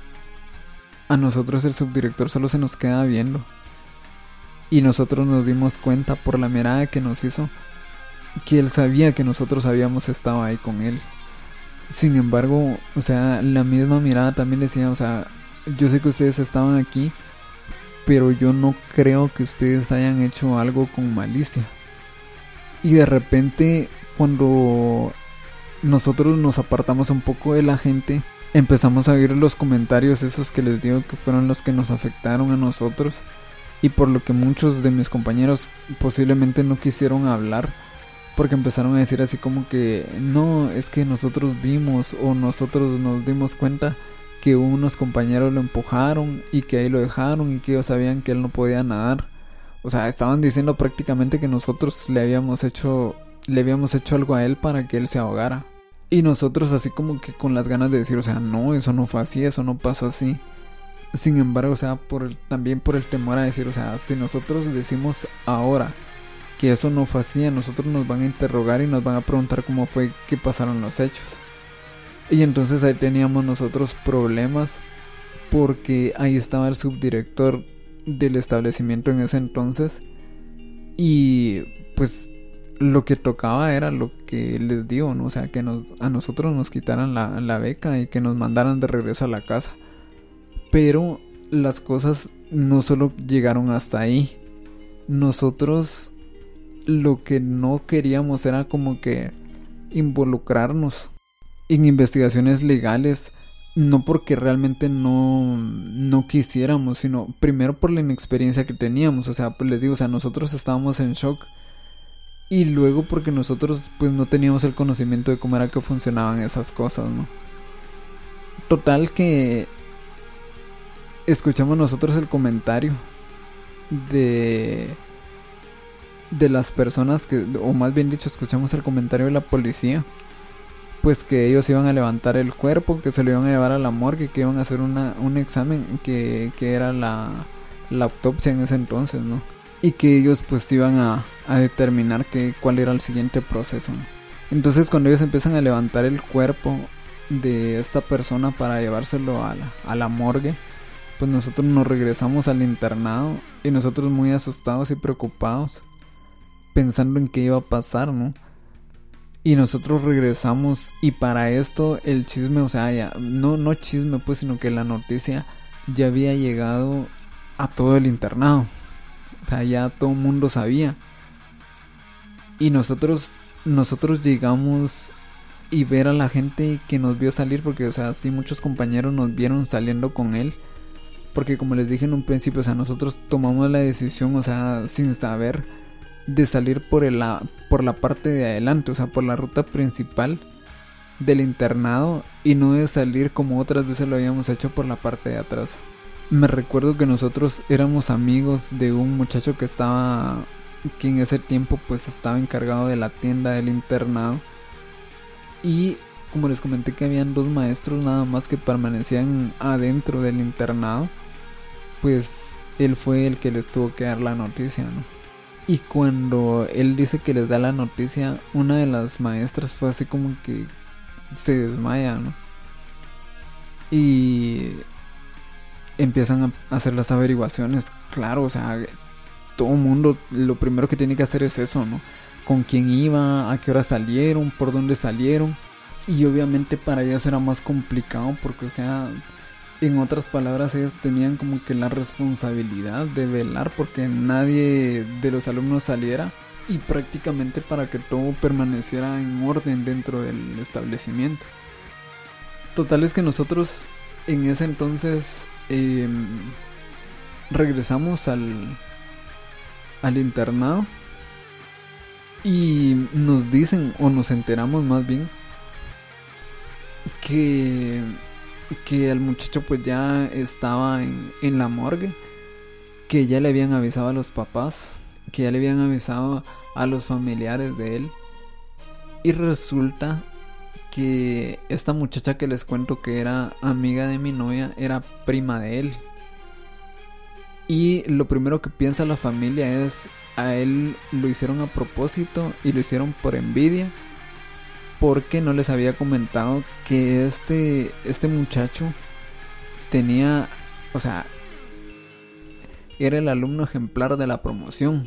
A nosotros el subdirector solo se nos queda viendo, y nosotros nos dimos cuenta por la mirada que nos hizo que él sabía que nosotros habíamos estado ahí con él. Sin embargo, o sea, la misma mirada también decía, o sea, yo sé que ustedes estaban aquí, pero yo no creo que ustedes hayan hecho algo con malicia. Y de repente, cuando nosotros nos apartamos un poco de la gente, empezamos a oír los comentarios esos que les digo que fueron los que nos afectaron a nosotros, y por lo que muchos de mis compañeros posiblemente no quisieron hablar, porque empezaron a decir así como que no, es que nosotros vimos o nosotros nos dimos cuenta que unos compañeros lo empujaron y que ahí lo dejaron y que ellos sabían que él no podía nadar. O sea, estaban diciendo prácticamente que nosotros le habíamos hecho le habíamos hecho algo a él para que él se ahogara. Y nosotros así como que con las ganas de decir, o sea, no, eso no fue así, eso no pasó así. Sin embargo, o sea, por el, también por el temor a decir, o sea, si nosotros decimos ahora que eso no fue así, a nosotros nos van a interrogar y nos van a preguntar cómo fue que pasaron los hechos. Y entonces ahí teníamos nosotros problemas, porque ahí estaba el subdirector del establecimiento en ese entonces, y pues lo que tocaba era lo que les digo, ¿no? O sea, que nos, a nosotros nos quitaran la, la beca y que nos mandaran de regreso a la casa. Pero las cosas no solo llegaron hasta ahí. Nosotros lo que no queríamos era como que involucrarnos en investigaciones legales, no porque realmente no, no quisiéramos, sino primero por la inexperiencia que teníamos. O sea, pues les digo, o sea, nosotros estábamos en shock, y luego porque nosotros pues no teníamos el conocimiento de cómo era que funcionaban esas cosas, ¿no? Total que escuchamos nosotros el comentario de de las personas que, o más bien dicho, escuchamos el comentario de la policía, pues que ellos iban a levantar el cuerpo, que se lo iban a llevar a la morgue, que iban a hacer una, un examen que, que era la, la autopsia en ese entonces, ¿no? Y que ellos pues iban a, a determinar que, cuál era el siguiente proceso, ¿no? Entonces cuando ellos empiezan a levantar el cuerpo de esta persona para llevárselo a la, a la morgue, pues nosotros nos regresamos al internado, y nosotros muy asustados y preocupados, pensando en qué iba a pasar, ¿no? Y nosotros regresamos y para esto el chisme, o sea, ya, no, no chisme pues, sino que la noticia ya había llegado a todo el internado. O sea, ya todo el mundo sabía. Y nosotros, nosotros llegamos y ver a la gente que nos vio salir, porque, o sea, sí, muchos compañeros nos vieron saliendo con él. Porque como les dije en un principio, o sea, nosotros tomamos la decisión, o sea, sin saber, de salir por, el, por la parte de adelante, o sea, por la ruta principal del internado, y no de salir como otras veces lo habíamos hecho por la parte de atrás. Me recuerdo que nosotros éramos amigos de un muchacho que estaba, que en ese tiempo pues estaba encargado de la tienda del internado, y como les comenté que habían dos maestros nada más que permanecían adentro del internado, pues él fue el que les tuvo que dar la noticia, ¿no? Y cuando él dice que les da la noticia, una de las maestras fue así como que se desmaya, ¿no? Y empiezan a hacer las averiguaciones. Claro, o sea, todo el mundo lo primero que tiene que hacer es eso, ¿no? Con quién iba, a qué hora salieron, por dónde salieron. Y obviamente para ellas era más complicado porque, o sea, en otras palabras, ellos tenían como que la responsabilidad de velar porque nadie de los alumnos saliera y prácticamente para que todo permaneciera en orden dentro del establecimiento. Total es que nosotros en ese entonces eh, regresamos al, al internado y nos dicen, o nos enteramos más bien, que... que el muchacho pues ya estaba en, en la morgue, que ya le habían avisado a los papás, que ya le habían avisado a los familiares de él. Y resulta que esta muchacha que les cuento que era amiga de mi novia era prima de él. Y lo primero que piensa la familia es, a él lo hicieron a propósito y lo hicieron por envidia, porque no les había comentado que este, este muchacho tenía, o sea, era el alumno ejemplar de la promoción.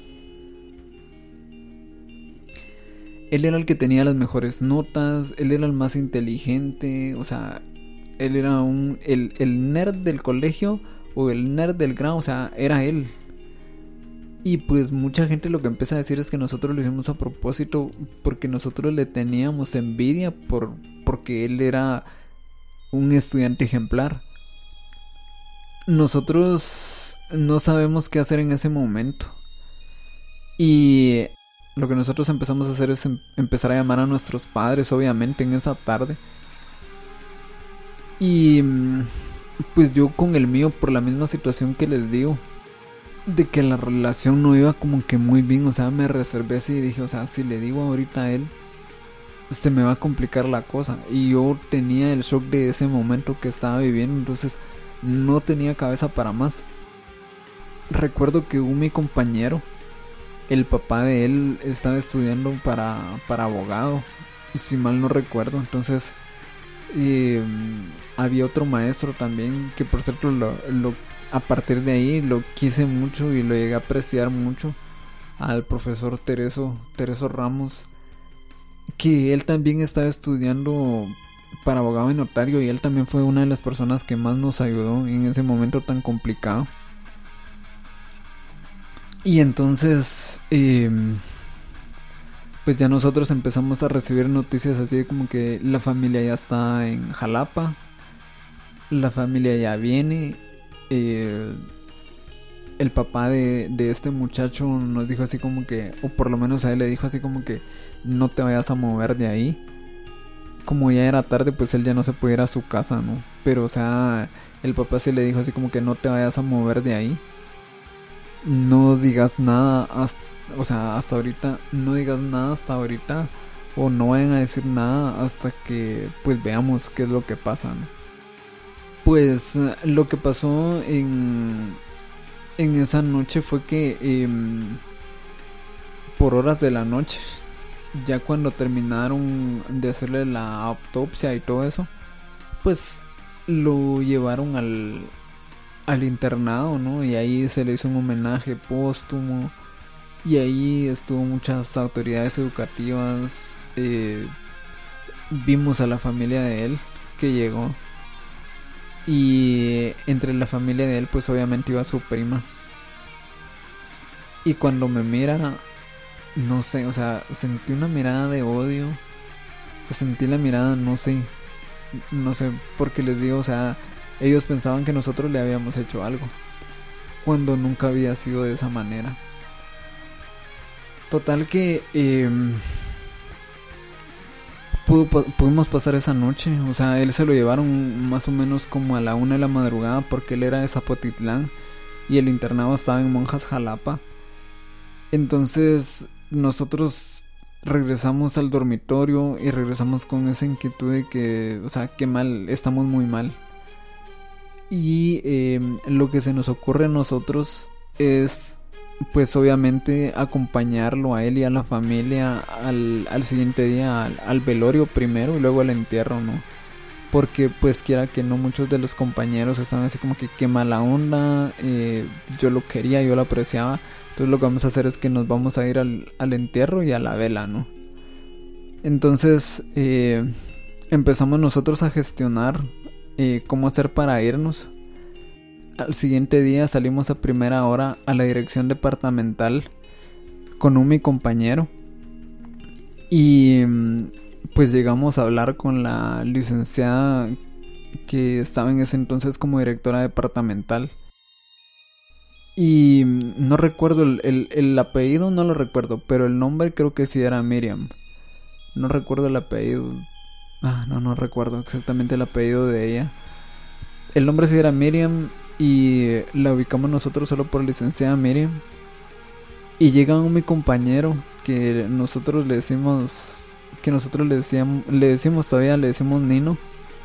Él era el que tenía las mejores notas, él era el más inteligente, o sea, él era un, el, el nerd del colegio o el nerd del grado, o sea, era él. Y pues mucha gente lo que empieza a decir es que nosotros lo hicimos a propósito porque nosotros le teníamos envidia por, porque él era un estudiante ejemplar. Nosotros no sabemos qué hacer en ese momento. Y lo que nosotros empezamos a hacer es em- empezar a llamar a nuestros padres, obviamente, en esa tarde. Y pues yo con el mío, por la misma situación que les digo, de que la relación no iba como que muy bien, o sea, me reservé así y dije, o sea, si le digo ahorita a él, se me va a complicar la cosa. Y yo tenía el shock de ese momento que estaba viviendo, entonces no tenía cabeza para más. Recuerdo que un mi compañero, el papá de él estaba estudiando para, para abogado, si mal no recuerdo, entonces eh, había otro maestro también que por cierto lo, lo a partir de ahí lo quise mucho y lo llegué a apreciar mucho, al profesor Tereso, Tereso Ramos, que él también estaba estudiando para abogado y notario, y él también fue una de las personas que más nos ayudó en ese momento tan complicado. Y entonces eh, pues ya nosotros empezamos a recibir noticias así como que la familia ya está en Jalapa, la familia ya viene. Eh, el papá de, de este muchacho nos dijo así como que, o por lo menos a él le dijo así como que no te vayas a mover de ahí. Como ya era tarde, pues él ya no se podía ir a su casa, ¿no? Pero o sea, el papá sí le dijo así como que no te vayas a mover de ahí. No digas nada hasta, o sea, hasta ahorita, no digas nada hasta ahorita, o no vayan a decir nada hasta que pues veamos qué es lo que pasa, ¿no? Pues lo que pasó en, en esa noche fue que eh, por horas de la noche, ya cuando terminaron de hacerle la autopsia y todo eso, pues lo llevaron al, al internado, ¿no? Y ahí se le hizo un homenaje póstumo, y ahí estuvo muchas autoridades educativas eh, vimos a la familia de él que llegó. Y entre la familia de él pues obviamente iba su prima. Y cuando me mira, no sé, o sea, sentí una mirada de odio. Sentí la mirada, no sé, no sé, porque les digo, o sea, ellos pensaban que nosotros le habíamos hecho algo, cuando nunca había sido de esa manera. Total que eh, pudo, pudimos pasar esa noche, o sea, él se lo llevaron más o menos como a la una de la madrugada, porque él era de Zapotitlán y el internado estaba en Monjas, Jalapa. Entonces nosotros regresamos al dormitorio y regresamos con esa inquietud de que, o sea, qué mal, estamos muy mal. Y eh, lo que se nos ocurre a nosotros es, pues obviamente, acompañarlo a él y a la familia al, al siguiente día al, al velorio primero y luego al entierro, ¿no? Porque pues quiera que no, muchos de los compañeros estaban así como que qué mala onda, eh, yo lo quería, yo lo apreciaba. Entonces lo que vamos a hacer es que nos vamos a ir al, al entierro y a la vela, ¿no? Entonces eh, empezamos nosotros a gestionar eh, cómo hacer para irnos. Al siguiente día salimos a primera hora a la dirección departamental con un mi compañero. Y pues llegamos a hablar con la licenciada que estaba en ese entonces como directora departamental. Y no recuerdo el, el, el apellido, no lo recuerdo, pero el nombre creo que sí era Miriam. No recuerdo el apellido. Ah, no, no recuerdo exactamente el apellido de ella. El nombre sí era Miriam y la ubicamos nosotros solo por licenciada Miriam. Y llega un mi compañero que nosotros le decimos, que nosotros le decíamos, le decimos todavía, le decimos Nino.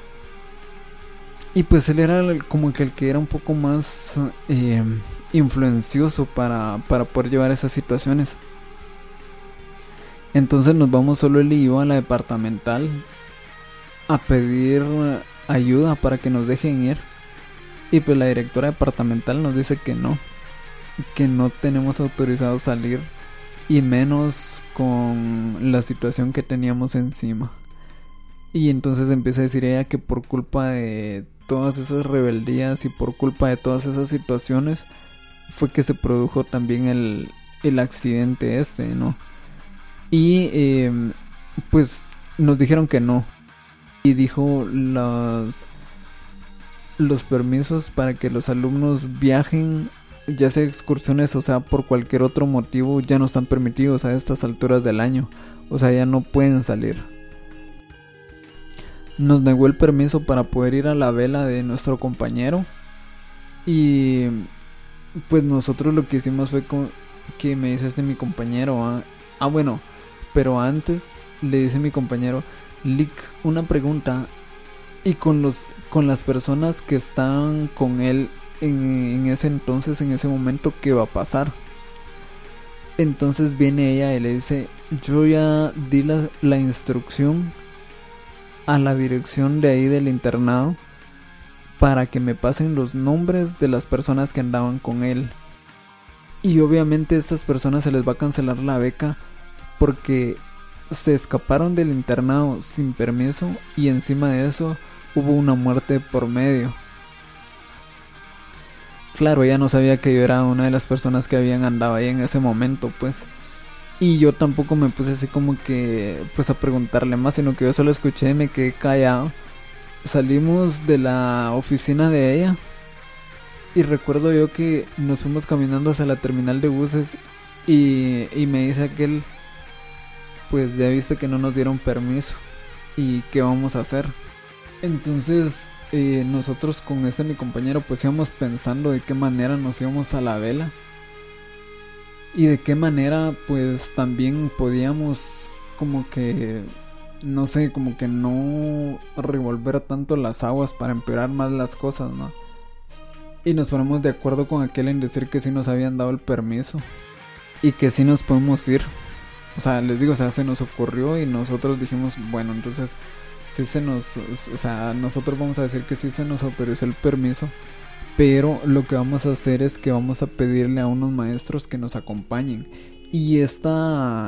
Y pues él era el, como que el que era un poco más eh, influencioso para, para poder llevar esas situaciones. Entonces nos vamos solo él y yo a la departamental a pedir ayuda para que nos dejen ir. Y pues la directora departamental nos dice que no, que no tenemos autorizado salir, y menos con la situación que teníamos encima. Y entonces empieza a decir ella que por culpa de todas esas rebeldías y por culpa de todas esas situaciones fue que se produjo también el, el accidente este, ¿no? Y eh, pues nos dijeron que no. Y dijo los, los permisos para que los alumnos viajen, ya sea excursiones o sea por cualquier otro motivo, ya no están permitidos a estas alturas del año. O sea, ya no pueden salir. Nos negó el permiso para poder ir a la vela de nuestro compañero. Y pues nosotros lo que hicimos fue con, que me dice este mi compañero, ah, ah bueno, pero antes le dice mi compañero, Lick, una pregunta, y con los con las personas que están con él en, en ese entonces, en ese momento, ¿qué va a pasar? Entonces viene ella y le dice, yo ya di la, la instrucción a la dirección de ahí del internado para que me pasen los nombres de las personas que andaban con él. Y obviamente a estas personas se les va a cancelar la beca porque se escaparon del internado sin permiso y encima de eso hubo una muerte por medio. Claro, ella no sabía que yo era una de las personas que habían andado ahí en ese momento, pues. Y yo tampoco me puse así como que pues a preguntarle más, sino que yo solo escuché y me quedé callado. Salimos de la oficina de ella y recuerdo yo que nos fuimos caminando hacia la terminal de buses y, y me dice aquel, pues ya viste que no nos dieron permiso y qué vamos a hacer. Entonces eh, nosotros con este mi compañero pues íbamos pensando de qué manera nos íbamos a la vela. Y de qué manera pues también podíamos como que, no sé, como que no revolver tanto las aguas para empeorar más las cosas, ¿no? Y nos ponemos de acuerdo con aquel en decir que sí nos habían dado el permiso y que sí nos podemos ir. O sea, les digo, o sea, se nos ocurrió y nosotros dijimos, bueno, entonces sí se nos, o sea, nosotros vamos a decir que sí se nos autorizó el permiso. Pero lo que vamos a hacer es que vamos a pedirle a unos maestros que nos acompañen. Y esta,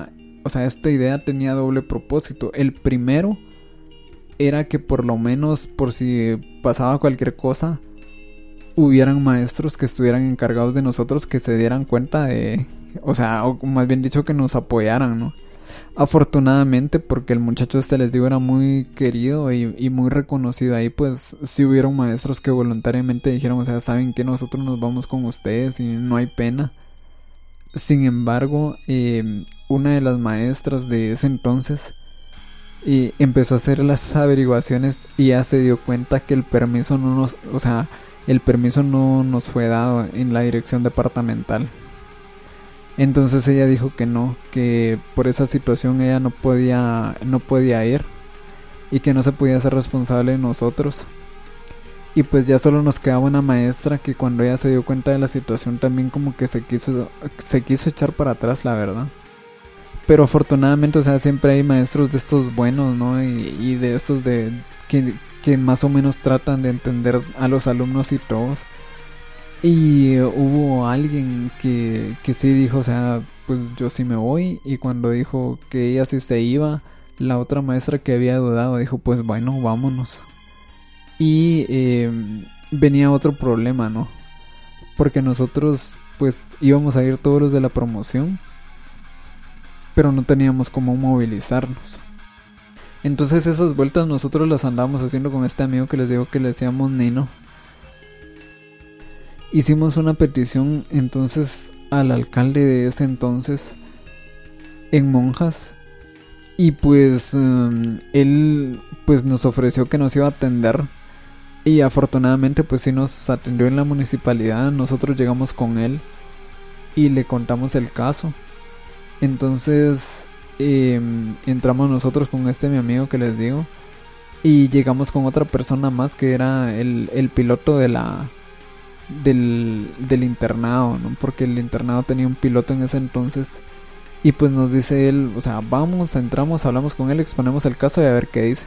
o sea, esta idea tenía doble propósito. El primero era que por lo menos, por si pasaba cualquier cosa, hubieran maestros que estuvieran encargados de nosotros, que se dieran cuenta de, o sea, o más bien dicho, que nos apoyaran, ¿no? Afortunadamente, porque el muchacho este, les digo, era muy querido y, y muy reconocido ahí, pues sí hubieron maestros que voluntariamente dijeron, o sea, saben que nosotros nos vamos con ustedes y no hay pena. Sin embargo, eh, una de las maestras de ese entonces eh, empezó a hacer las averiguaciones y ya se dio cuenta que el permiso no nos, o sea, el permiso no nos fue dado en la dirección departamental. Entonces ella dijo que no, que por esa situación ella no podía, no podía ir y que no se podía hacer responsable de nosotros. Y pues ya solo nos quedaba una maestra que cuando ella se dio cuenta de la situación también como que se quiso, se quiso echar para atrás, la verdad. Pero afortunadamente, o sea, siempre hay maestros de estos buenos, ¿no? Y, y de estos de que, que más o menos tratan de entender a los alumnos y todos. Y hubo alguien que, que sí dijo, o sea, pues yo sí me voy. Y cuando dijo que ella sí se iba, la otra maestra que había dudado dijo, pues bueno, vámonos. Y eh, venía otro problema, ¿no? Porque nosotros pues íbamos a ir todos los de la promoción, pero no teníamos cómo movilizarnos. Entonces esas vueltas nosotros las andábamos haciendo con este amigo que les digo que le decíamos Nino. Hicimos una petición entonces al alcalde de ese entonces en Monjas. Y pues um, él pues nos ofreció que nos iba a atender. Y afortunadamente pues sí nos atendió en la municipalidad. Nosotros llegamos con él y le contamos el caso. Entonces eh, entramos nosotros con este mi amigo que les digo. Y llegamos con otra persona más que era el, el piloto de la del, del internado, ¿no? Porque el internado tenía un piloto en ese entonces. Y pues nos dice él, o sea, vamos, entramos, hablamos con él, exponemos el caso y a ver qué dice.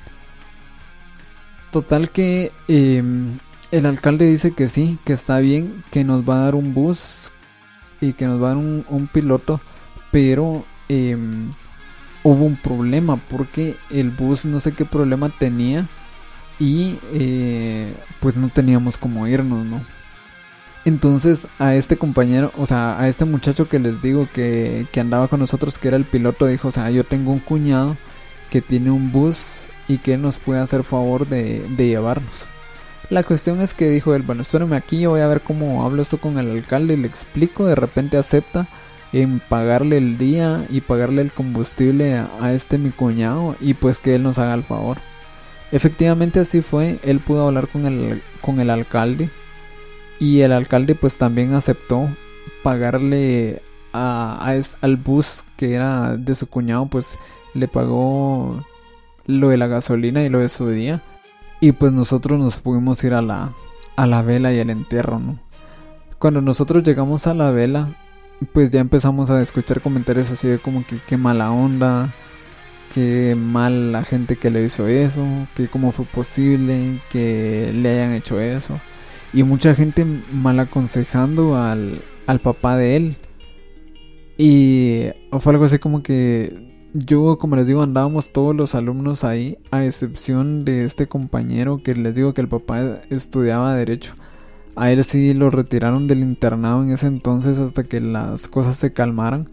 Total que eh, el alcalde dice que sí, que está bien, que nos va a dar un bus y que nos va a dar un, un piloto, pero eh, hubo un problema porque el bus no sé qué problema tenía y eh, pues no teníamos cómo irnos, ¿no? Entonces a este compañero, o sea, a este muchacho que les digo que, que andaba con nosotros, que era el piloto, dijo, o sea, yo tengo un cuñado que tiene un bus y que nos puede hacer favor de, de llevarnos. La cuestión es que dijo él, bueno, espérame aquí, yo voy a ver cómo hablo esto con el alcalde y le explico. De repente acepta en pagarle el día y pagarle el combustible a, a este mi cuñado y pues que él nos haga el favor. Efectivamente así fue, él pudo hablar con el, con el alcalde y el alcalde pues también aceptó pagarle a, a es, al bus que era de su cuñado, pues le pagó lo de la gasolina y lo de su día. Y pues nosotros nos pudimos ir a la, a la vela y al entierro, ¿no? Cuando nosotros llegamos a la vela, pues ya empezamos a escuchar comentarios así de como que qué mala onda, qué mal la gente que le hizo eso, que cómo fue posible que le hayan hecho eso. Y mucha gente mal aconsejando al, al papá de él. Y fue algo así como que yo, como les digo, andábamos todos los alumnos ahí, a excepción de este compañero que les digo que el papá estudiaba Derecho. A él sí lo retiraron del internado en ese entonces hasta que las cosas se calmaran.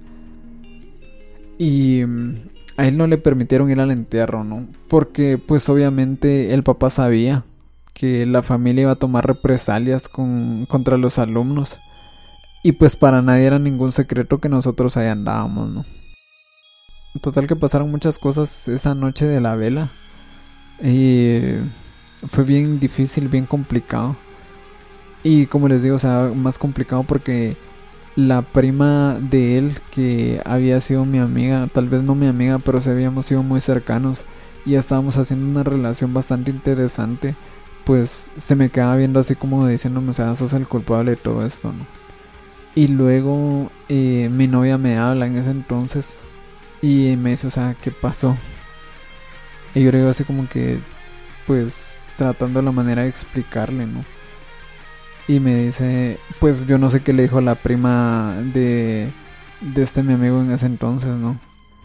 Y a él no le permitieron ir al entierro, ¿no? Porque pues obviamente el papá sabía que la familia iba a tomar represalias con, contra los alumnos. Y pues para nadie era ningún secreto que nosotros ahí andábamos, ¿no? Total que pasaron muchas cosas esa noche de la vela. Y fue bien difícil, bien complicado. Y como les digo, o sea, más complicado porque la prima de él, que había sido mi amiga, tal vez no mi amiga, pero sí habíamos sido muy cercanos y estábamos haciendo una relación bastante interesante, pues se me quedaba viendo así como diciéndome, o sea, sos el culpable de todo esto, ¿no? Y luego eh, mi novia me habla en ese entonces y me dice, o sea, ¿qué pasó? Y yo le digo así como que, pues, tratando la manera de explicarle, ¿no? Y me dice, pues yo no sé qué le dijo la prima de, de este mi amigo en ese entonces, ¿no?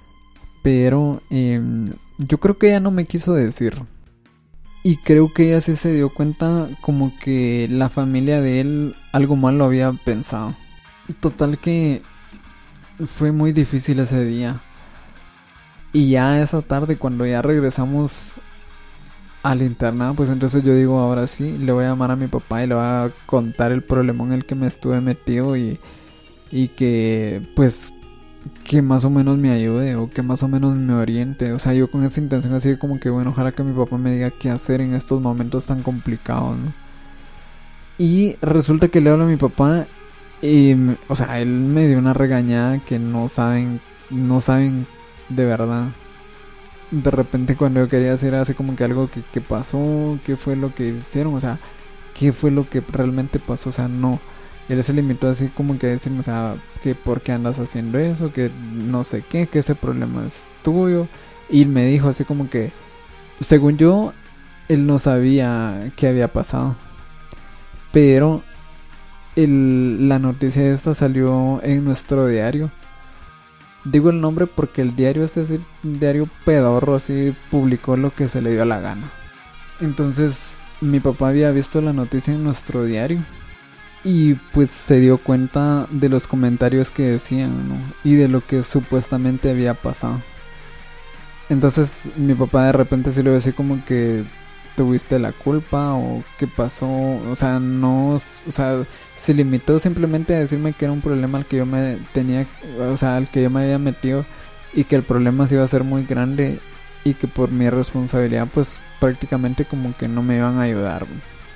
Pero eh, yo creo que ella no me quiso decir. Y creo que ella sí se dio cuenta como que la familia de él algo mal lo había pensado. Total que fue muy difícil ese día. Y ya esa tarde, cuando ya regresamos al internado, pues entonces yo digo, ahora sí, le voy a llamar a mi papá y le voy a contar el problema en el que me estuve metido y, y que pues que más o menos me ayude o que más o menos me oriente. O sea, yo con esa intención así como que bueno, ojalá que mi papá me diga qué hacer en estos momentos tan complicados, ¿no? Y resulta que le hablo a mi papá y, o sea, él me dio una regañada que no saben, no saben de verdad. De repente cuando yo quería hacer así como que algo que, que pasó, qué fue lo que hicieron, o sea, qué fue lo que realmente pasó, o sea, no. Él se limitó así como que a decirme, o sea, que por qué andas haciendo eso, que no sé qué, que ese problema es tuyo. Y me dijo así como que, según yo, él no sabía qué había pasado. Pero el, la noticia esta salió en nuestro diario. Digo el nombre porque el diario este es el diario pedorro, así publicó lo que se le dio la gana. Entonces mi papá había visto la noticia en nuestro diario y pues se dio cuenta de los comentarios que decían, ¿no? Y de lo que supuestamente había pasado. Entonces mi papá de repente se le ve así como que tuviste la culpa o qué pasó, o sea, no, o sea, se limitó simplemente a decirme que era un problema al que yo me tenía, o sea, al que yo me había metido y que el problema se iba a ser muy grande y que por mi responsabilidad pues prácticamente como que no me iban a ayudar.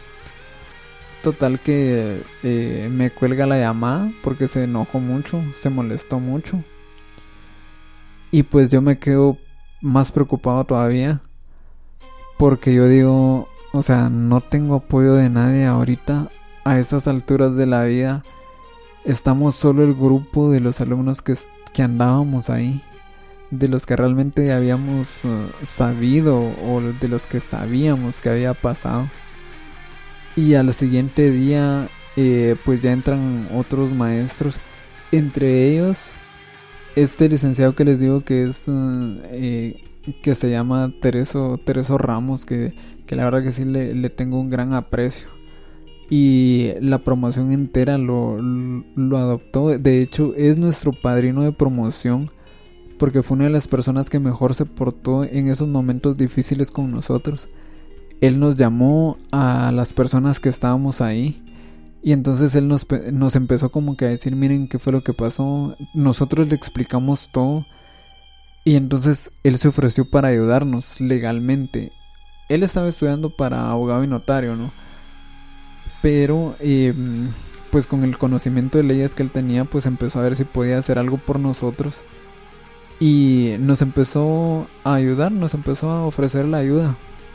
Total que eh, me cuelga la llamada porque se enojó mucho, se molestó mucho y pues yo me quedo más preocupado todavía. Porque yo digo, o sea, no tengo apoyo de nadie ahorita a estas alturas de la vida. Estamos solo el grupo de los alumnos que, que andábamos ahí. De los que realmente habíamos uh, sabido o de los que sabíamos que había pasado. Y al siguiente día eh, pues ya entran otros maestros. Entre ellos este licenciado que les digo que es... Uh, eh, que se llama Tereso, Tereso Ramos, que, que la verdad que sí le, le tengo un gran aprecio. Y la promoción entera lo, lo adoptó. De hecho es nuestro padrino de promoción, porque fue una de las personas que mejor se portó en esos momentos difíciles con nosotros. Él nos llamó a las personas que estábamos ahí y entonces él nos, nos empezó como que a decir, miren qué fue lo que pasó. Nosotros le explicamos todo. Y entonces él se ofreció para ayudarnos legalmente. Él estaba estudiando para abogado y notario, ¿no? Pero eh, pues con el conocimiento de leyes que él tenía, pues empezó a ver si podía hacer algo por nosotros. Y nos empezó a ayudar, nos empezó a ofrecer la ayuda.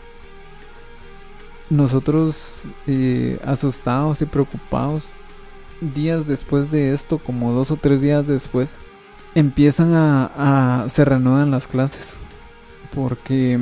Nosotros eh, asustados y preocupados, días después de esto, como dos o tres días después, empiezan a, a se reanudan las clases porque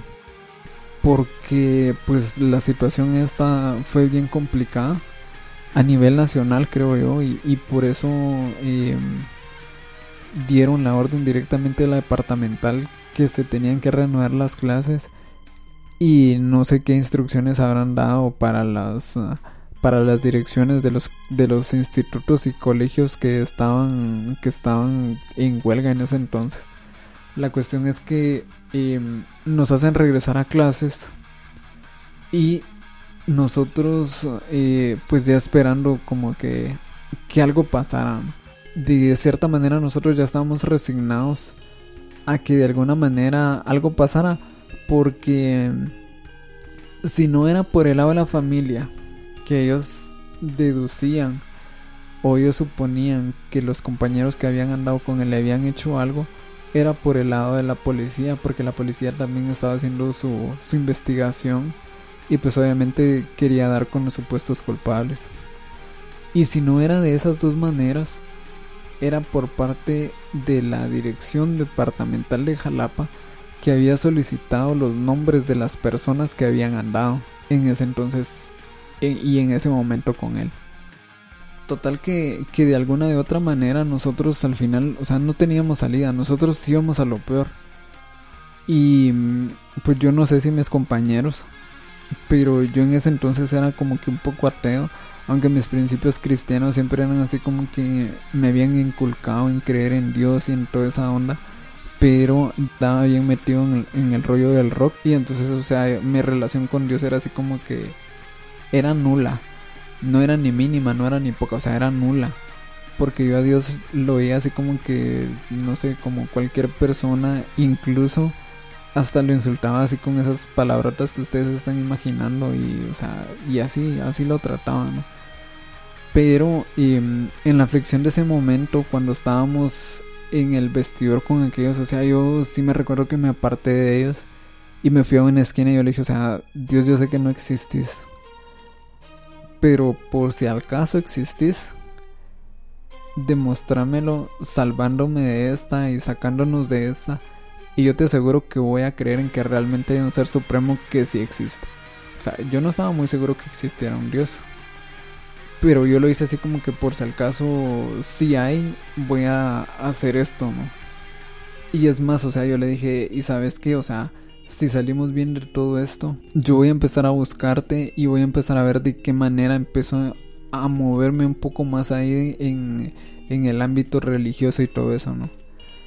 porque pues la situación esta fue bien complicada a nivel nacional, creo yo, y, y por eso eh, dieron la orden directamente a la departamental que se tenían que reanudar las clases y no sé qué instrucciones habrán dado para las uh, para las direcciones de los de los institutos y colegios que estaban que estaban en huelga en ese entonces. La cuestión es que eh, nos hacen regresar a clases y nosotros eh, pues ya esperando como que que algo pasara. De cierta manera nosotros ya estábamos resignados a que de alguna manera algo pasara, porque si no era por el lado de la familia, que ellos deducían o ellos suponían que los compañeros que habían andado con él le habían hecho algo, era por el lado de la policía, porque la policía también estaba haciendo su, su investigación y pues obviamente quería dar con los supuestos culpables. Y si no era de esas dos maneras, era por parte de la dirección departamental de Jalapa, que había solicitado los nombres de las personas que habían andado en ese entonces y en ese momento con él. Total que, que de alguna de otra manera nosotros al final, o sea, no teníamos salida, nosotros íbamos a lo peor. Y pues yo no sé si mis compañeros, pero yo en ese entonces era como que un poco ateo, aunque mis principios cristianos siempre eran así como que me habían inculcado en creer en Dios y en toda esa onda, pero estaba bien metido en el, en el rollo del rock, y entonces, o sea, mi relación con Dios era así como que era nula, no era ni mínima, no era ni poca, o sea, era nula, porque yo a Dios lo veía así como que, no sé, como cualquier persona, incluso hasta lo insultaba así con esas palabrotas que ustedes están imaginando, y, o sea, y así, así lo trataba, ¿no? Pero eh, en la aflicción de ese momento, cuando estábamos en el vestidor con aquellos, o sea, yo sí me recuerdo que me aparté de ellos y me fui a una esquina y yo le dije, o sea, Dios, yo sé que no existís, pero por si al caso existís, demostrámelo salvándome de esta y sacándonos de esta, y yo te aseguro que voy a creer en que realmente hay un ser supremo que sí existe. O sea, yo no estaba muy seguro que existiera un Dios, pero yo lo hice así como que por si al caso sí hay, voy a hacer esto, ¿no? Y es más, o sea, yo le dije, ¿y sabes qué? O sea, si salimos bien de todo esto, yo voy a empezar a buscarte y voy a empezar a ver de qué manera empiezo a moverme un poco más ahí en, en el ámbito religioso y todo eso, ¿no?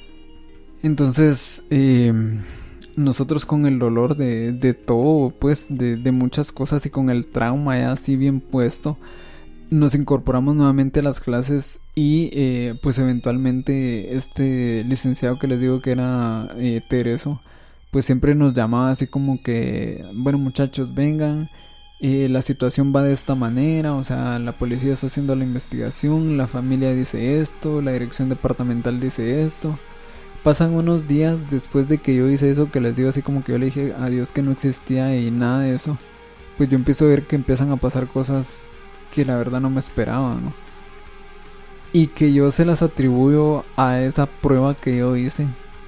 Entonces, eh, nosotros con el dolor de, de todo, pues, de, de muchas cosas, y con el trauma ya así bien puesto, nos incorporamos nuevamente a las clases, y eh, pues eventualmente este licenciado que les digo que era eh, Tereso, pues siempre nos llamaba así como que, bueno, muchachos, vengan, eh, la situación va de esta manera, o sea, la policía está haciendo la investigación, la familia dice esto, la dirección departamental dice esto. Pasan unos días después de que yo hice eso, que les digo así como que yo le dije a Dios que no existía y nada de eso, pues yo empiezo a ver que empiezan a pasar cosas que la verdad no me esperaba, ¿no? Y que yo se las atribuyo a esa prueba que yo hice.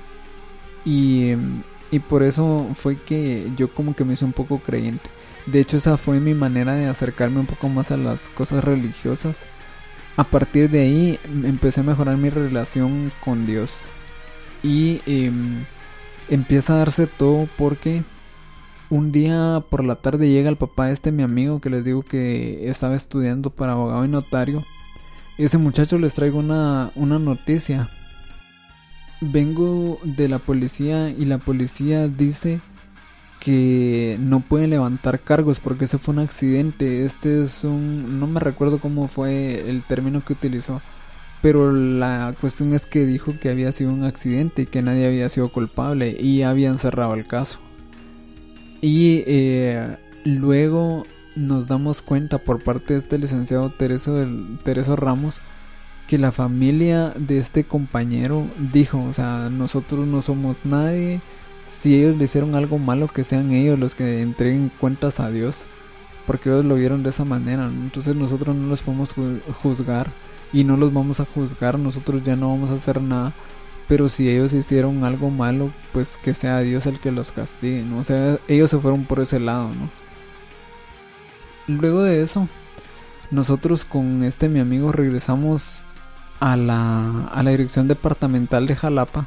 Y, y por eso fue que yo como que me hice un poco creyente. De hecho, esa fue mi manera de acercarme un poco más a las cosas religiosas. A partir de ahí empecé a mejorar mi relación con Dios. Y eh, empieza a darse todo porque un día por la tarde llega el papá de este mi amigo que les digo que estaba estudiando para abogado y notario. Ese muchacho les traigo una, una noticia. Vengo de la policía y la policía dice que no pueden levantar cargos porque ese fue un accidente. Este es un... no me recuerdo cómo fue el término que utilizó, pero la cuestión es que dijo que había sido un accidente y que nadie había sido culpable y habían cerrado el caso. Y eh, luego nos damos cuenta por parte de este licenciado Tereso, del, Tereso Ramos, que la familia de este compañero dijo, o sea, nosotros no somos nadie, si ellos le hicieron algo malo, que sean ellos los que entreguen cuentas a Dios, porque ellos lo vieron de esa manera, ¿no? Entonces nosotros no los podemos juzgar y no los vamos a juzgar, nosotros ya no vamos a hacer nada. Pero si ellos hicieron algo malo, pues que sea Dios el que los castigue, ¿no? O sea, ellos se fueron por ese lado, ¿no? Luego de eso, nosotros con este mi amigo regresamos a la, a la dirección departamental de Jalapa.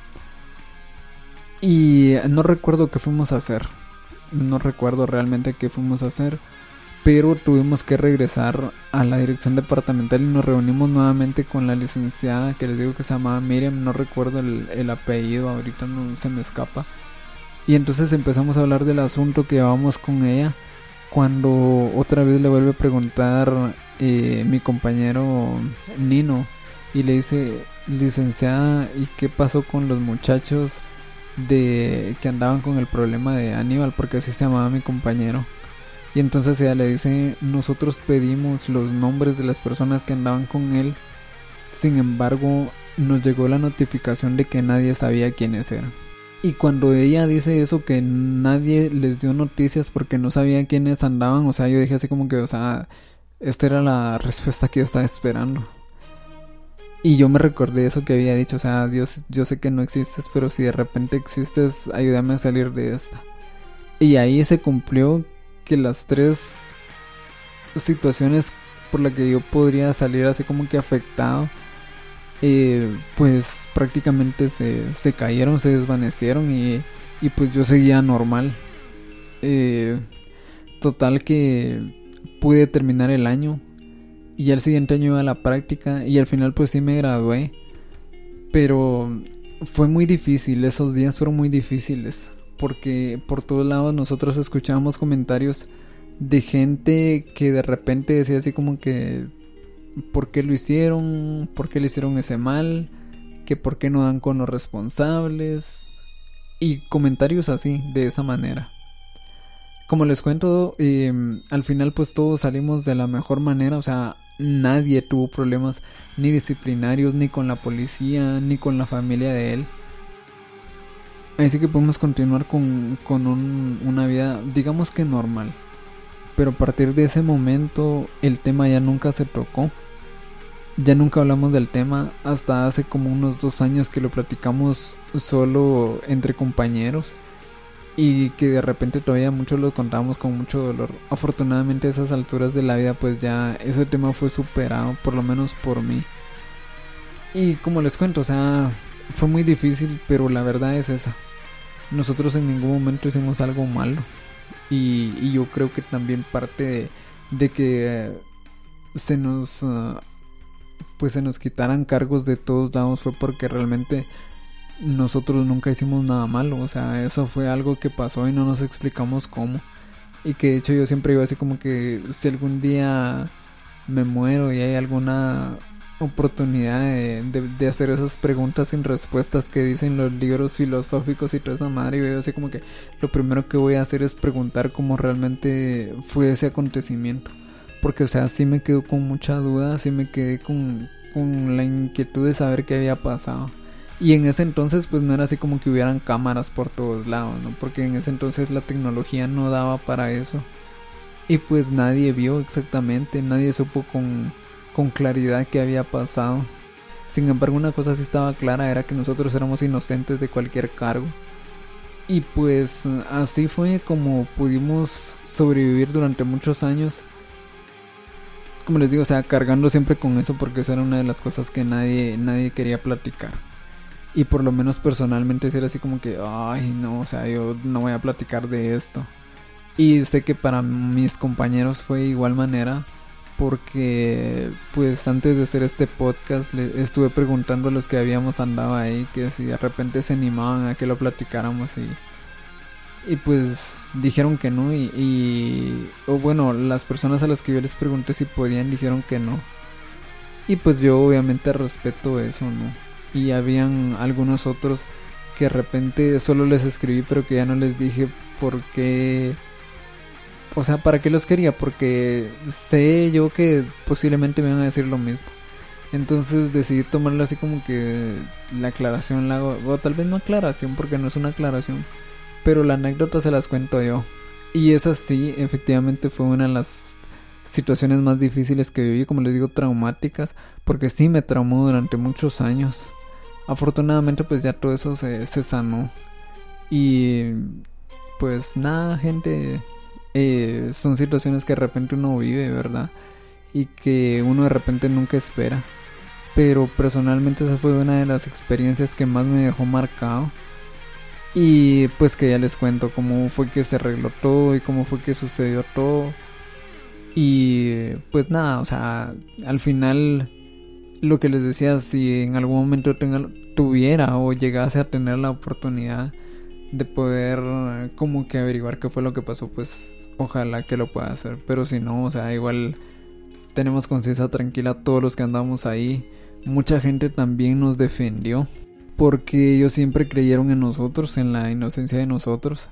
Y no recuerdo qué fuimos a hacer. No recuerdo realmente qué fuimos a hacer. Pero tuvimos que regresar a la dirección departamental y nos reunimos nuevamente con la licenciada que les digo que se llamaba Miriam, no recuerdo el, el apellido, ahorita no se me escapa. Y entonces empezamos a hablar del asunto que llevábamos con ella, cuando otra vez le vuelve a preguntar eh, mi compañero Nino, y le dice, licenciada, ¿y qué pasó con los muchachos de que andaban con el problema de Aníbal? Porque así se llamaba mi compañero. Y entonces ella le dice, nosotros pedimos los nombres de las personas que andaban con él, sin embargo nos llegó la notificación de que nadie sabía quiénes eran. Y cuando ella dice eso, que nadie les dio noticias porque no sabía quiénes andaban, o sea, yo dije así como que, o sea, esta era la respuesta que yo estaba esperando. Y yo me recordé eso que había dicho, o sea, Dios, yo sé que no existes, pero si de repente existes, ayúdame a salir de esta. Y ahí se cumplió que las tres situaciones por las que yo podría salir así como que afectado, eh, pues prácticamente se, se cayeron, se desvanecieron, y, y pues yo seguía normal. Eh, total que pude terminar el año y al siguiente año iba a la práctica y al final pues sí me gradué. Pero fue muy difícil, esos días fueron muy difíciles, porque por todos lados nosotros escuchábamos comentarios de gente que de repente decía así como que ¿por qué lo hicieron? ¿Por qué le hicieron ese mal? Que ¿por qué no dan con los responsables? Y comentarios así, de esa manera. Como les cuento, eh, al final pues todos salimos de la mejor manera, o sea, nadie tuvo problemas ni disciplinarios, ni con la policía, ni con la familia de él. Así que podemos continuar con, con un, una vida, digamos que normal. Pero a partir de ese momento el tema ya nunca se tocó. Ya nunca hablamos del tema hasta hace como unos dos años que lo platicamos solo entre compañeros. Y que de repente todavía muchos lo contábamos con mucho dolor. Afortunadamente a esas alturas de la vida pues ya ese tema fue superado, por lo menos por mí. Y como les cuento, o sea, fue muy difícil, pero la verdad es esa. Nosotros en ningún momento hicimos algo malo. Y, y yo creo que también parte de, de que eh, se nos uh, pues se nos quitaran cargos de todos lados fue porque realmente nosotros nunca hicimos nada malo. O sea, eso fue algo que pasó y no nos explicamos cómo. Y que de hecho yo siempre iba así como que si algún día me muero y hay alguna oportunidad de, de, de hacer esas preguntas sin respuestas que dicen los libros filosóficos y toda esa madre, yo así como que lo primero que voy a hacer es preguntar cómo realmente fue ese acontecimiento, porque o sea, sí me quedo con mucha duda, sí me quedé con, con la inquietud de saber qué había pasado. Y en ese entonces pues no era así como que hubieran cámaras por todos lados, ¿no? Porque en ese entonces la tecnología no daba para eso. Y pues nadie vio exactamente, nadie supo con, con claridad qué había pasado. Sin embargo, una cosa sí estaba clara, era que nosotros éramos inocentes de cualquier cargo. Y pues así fue como pudimos sobrevivir durante muchos años. Como les digo, o sea, cargando siempre con eso, porque esa era una de las cosas que nadie, nadie quería platicar. Y por lo menos personalmente era así como que, ay no, o sea, yo no voy a platicar de esto. Y sé que para mis compañeros fue de igual manera, porque pues antes de hacer este podcast le estuve preguntando a los que habíamos andado ahí que si de repente se animaban a que lo platicáramos, y, y pues dijeron que no, y, y o bueno, las personas a las que yo les pregunté si podían dijeron que no. Y pues yo obviamente respeto eso, ¿no? Y habían algunos otros que de repente solo les escribí, pero que ya no les dije por qué, o sea, para qué los quería, porque sé yo que posiblemente me van a decir lo mismo. Entonces decidí tomarlo así como que la aclaración la hago, o tal vez no aclaración porque no es una aclaración, pero la anécdota se las cuento yo. Y esa sí, efectivamente fue una de las situaciones más difíciles que viví, como les digo, traumáticas, porque sí me traumó durante muchos años. Afortunadamente pues ya todo eso se, se sanó. Y pues nada, gente, eh, son situaciones que de repente uno vive, ¿verdad? Y que uno de repente nunca espera. Pero personalmente esa fue una de las experiencias que más me dejó marcado. Y pues que ya les cuento cómo fue que se arregló todo y cómo fue que sucedió todo. Y pues nada, o sea, al final lo que les decía, si en algún momento tenga, tuviera o llegase a tener la oportunidad de poder como que averiguar qué fue lo que pasó, pues ojalá que lo pueda hacer. Pero si no, o sea, igual tenemos conciencia tranquila todos los que andamos ahí. Mucha gente también nos defendió, porque ellos siempre creyeron en nosotros, en la inocencia de nosotros.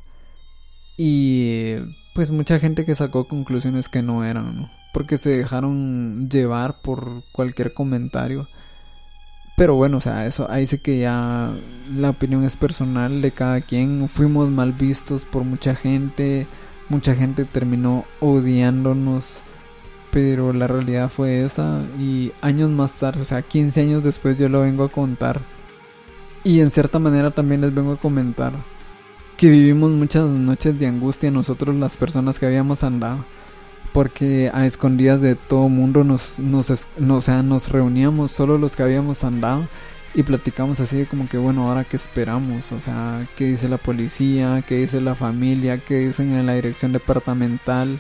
Y pues mucha gente que sacó conclusiones que no eran, ¿no? Porque se dejaron llevar por cualquier comentario. Pero bueno, o sea, eso ahí sí que ya la opinión es personal de cada quien. Fuimos mal vistos por mucha gente. Mucha gente terminó odiándonos, pero la realidad fue esa. Y años más tarde, o sea, quince años después, yo lo vengo a contar. Y en cierta manera también les vengo a comentar que vivimos muchas noches de angustia nosotros, las personas que habíamos andado, porque a escondidas de todo mundo nos, nos, nos, o sea, nos reuníamos solo los que habíamos andado y platicamos así de como que bueno, ahora qué esperamos, o sea, qué dice la policía, qué dice la familia, qué dicen en la dirección departamental,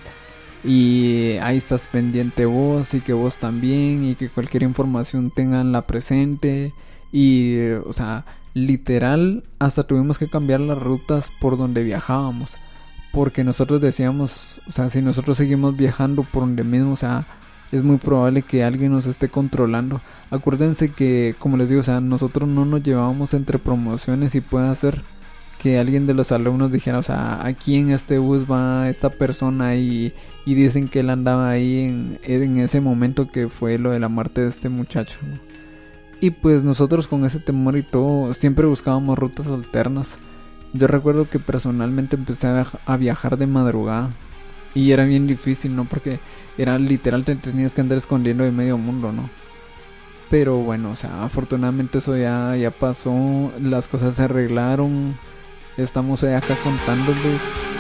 y ahí estás pendiente vos y que vos también, y que cualquier información tengan la presente. Y o sea, literal hasta tuvimos que cambiar las rutas por donde viajábamos, porque nosotros decíamos, o sea, si nosotros seguimos viajando por donde mismo, o sea, es muy probable que alguien nos esté controlando. Acuérdense que, como les digo, o sea, nosotros no nos llevábamos entre promociones, y puede ser que alguien de los alumnos dijera, o sea, aquí en este bus va esta persona, y, y dicen que él andaba ahí en, en ese momento que fue lo de la muerte de este muchacho, ¿no? Y pues nosotros con ese temor y todo siempre buscábamos rutas alternas. Yo recuerdo que personalmente empecé a, viaj- a viajar de madrugada, y era bien difícil, ¿no? Porque era literal, te tenías que andar escondiendo de medio mundo, ¿no? Pero bueno, o sea, afortunadamente eso ya, ya pasó, las cosas se arreglaron, estamos hoy acá contándoles.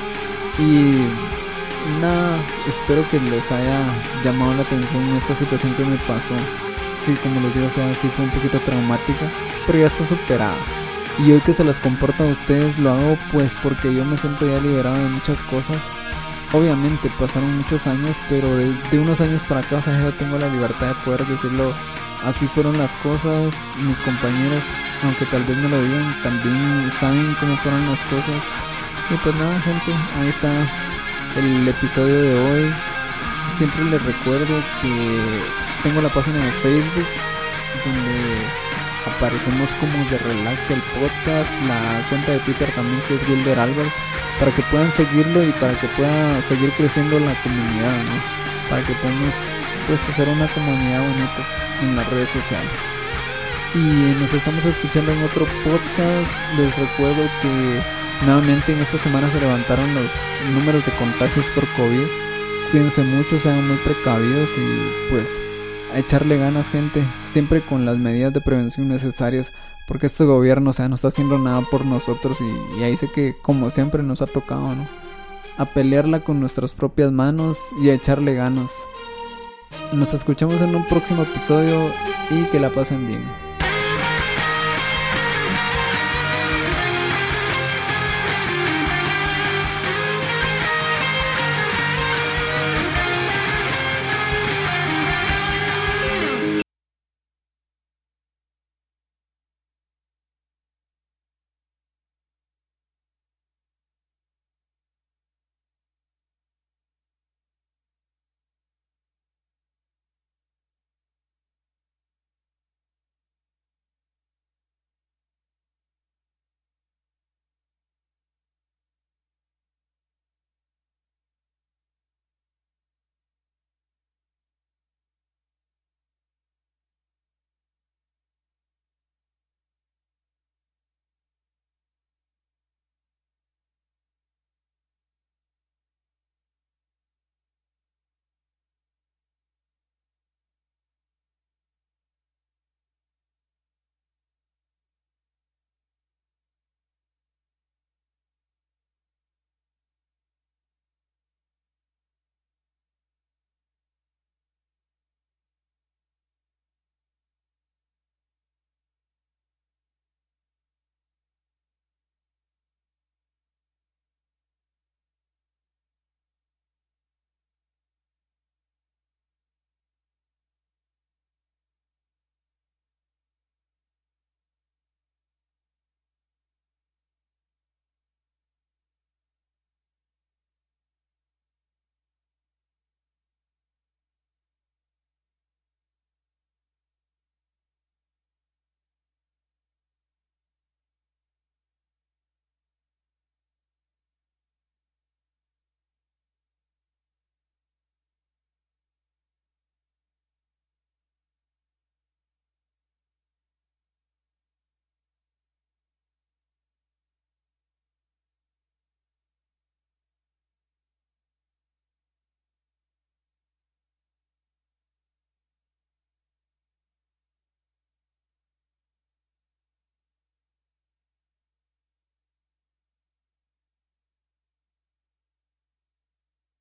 Y nada, espero que les haya llamado la atención esta situación que me pasó, que como les digo, o sea, sí fue un poquito traumática, pero ya está superada. Y hoy que se las comparto a ustedes, lo hago pues porque yo me siento ya liberado de muchas cosas. Obviamente pasaron muchos años, pero de, de unos años para acá, o sea, yo tengo la libertad de poder decirlo, así fueron las cosas. Mis compañeros, aunque tal vez no lo digan, también saben cómo fueron las cosas. Y pues nada, gente, ahí está el episodio de hoy. Siempre les recuerdo que tengo la página de Facebook donde aparecemos como de Relax el podcast, la cuenta de Twitter también, que es Wilder Álvarez, para que puedan seguirlo y para que pueda seguir creciendo la comunidad, ¿no? Para que podamos pues hacer una comunidad bonita en las redes sociales. Y nos estamos escuchando en otro podcast. Les recuerdo que nuevamente en esta semana se levantaron los números de contagios por COVID. Cuídense mucho, sean muy precavidos y pues a echarle ganas, gente, siempre con las medidas de prevención necesarias, porque este gobierno, o sea, no está haciendo nada por nosotros, y, y ahí sé que como siempre nos ha tocado, ¿no? A pelearla con nuestras propias manos y a echarle ganas. Nos escuchamos en un próximo episodio y que la pasen bien.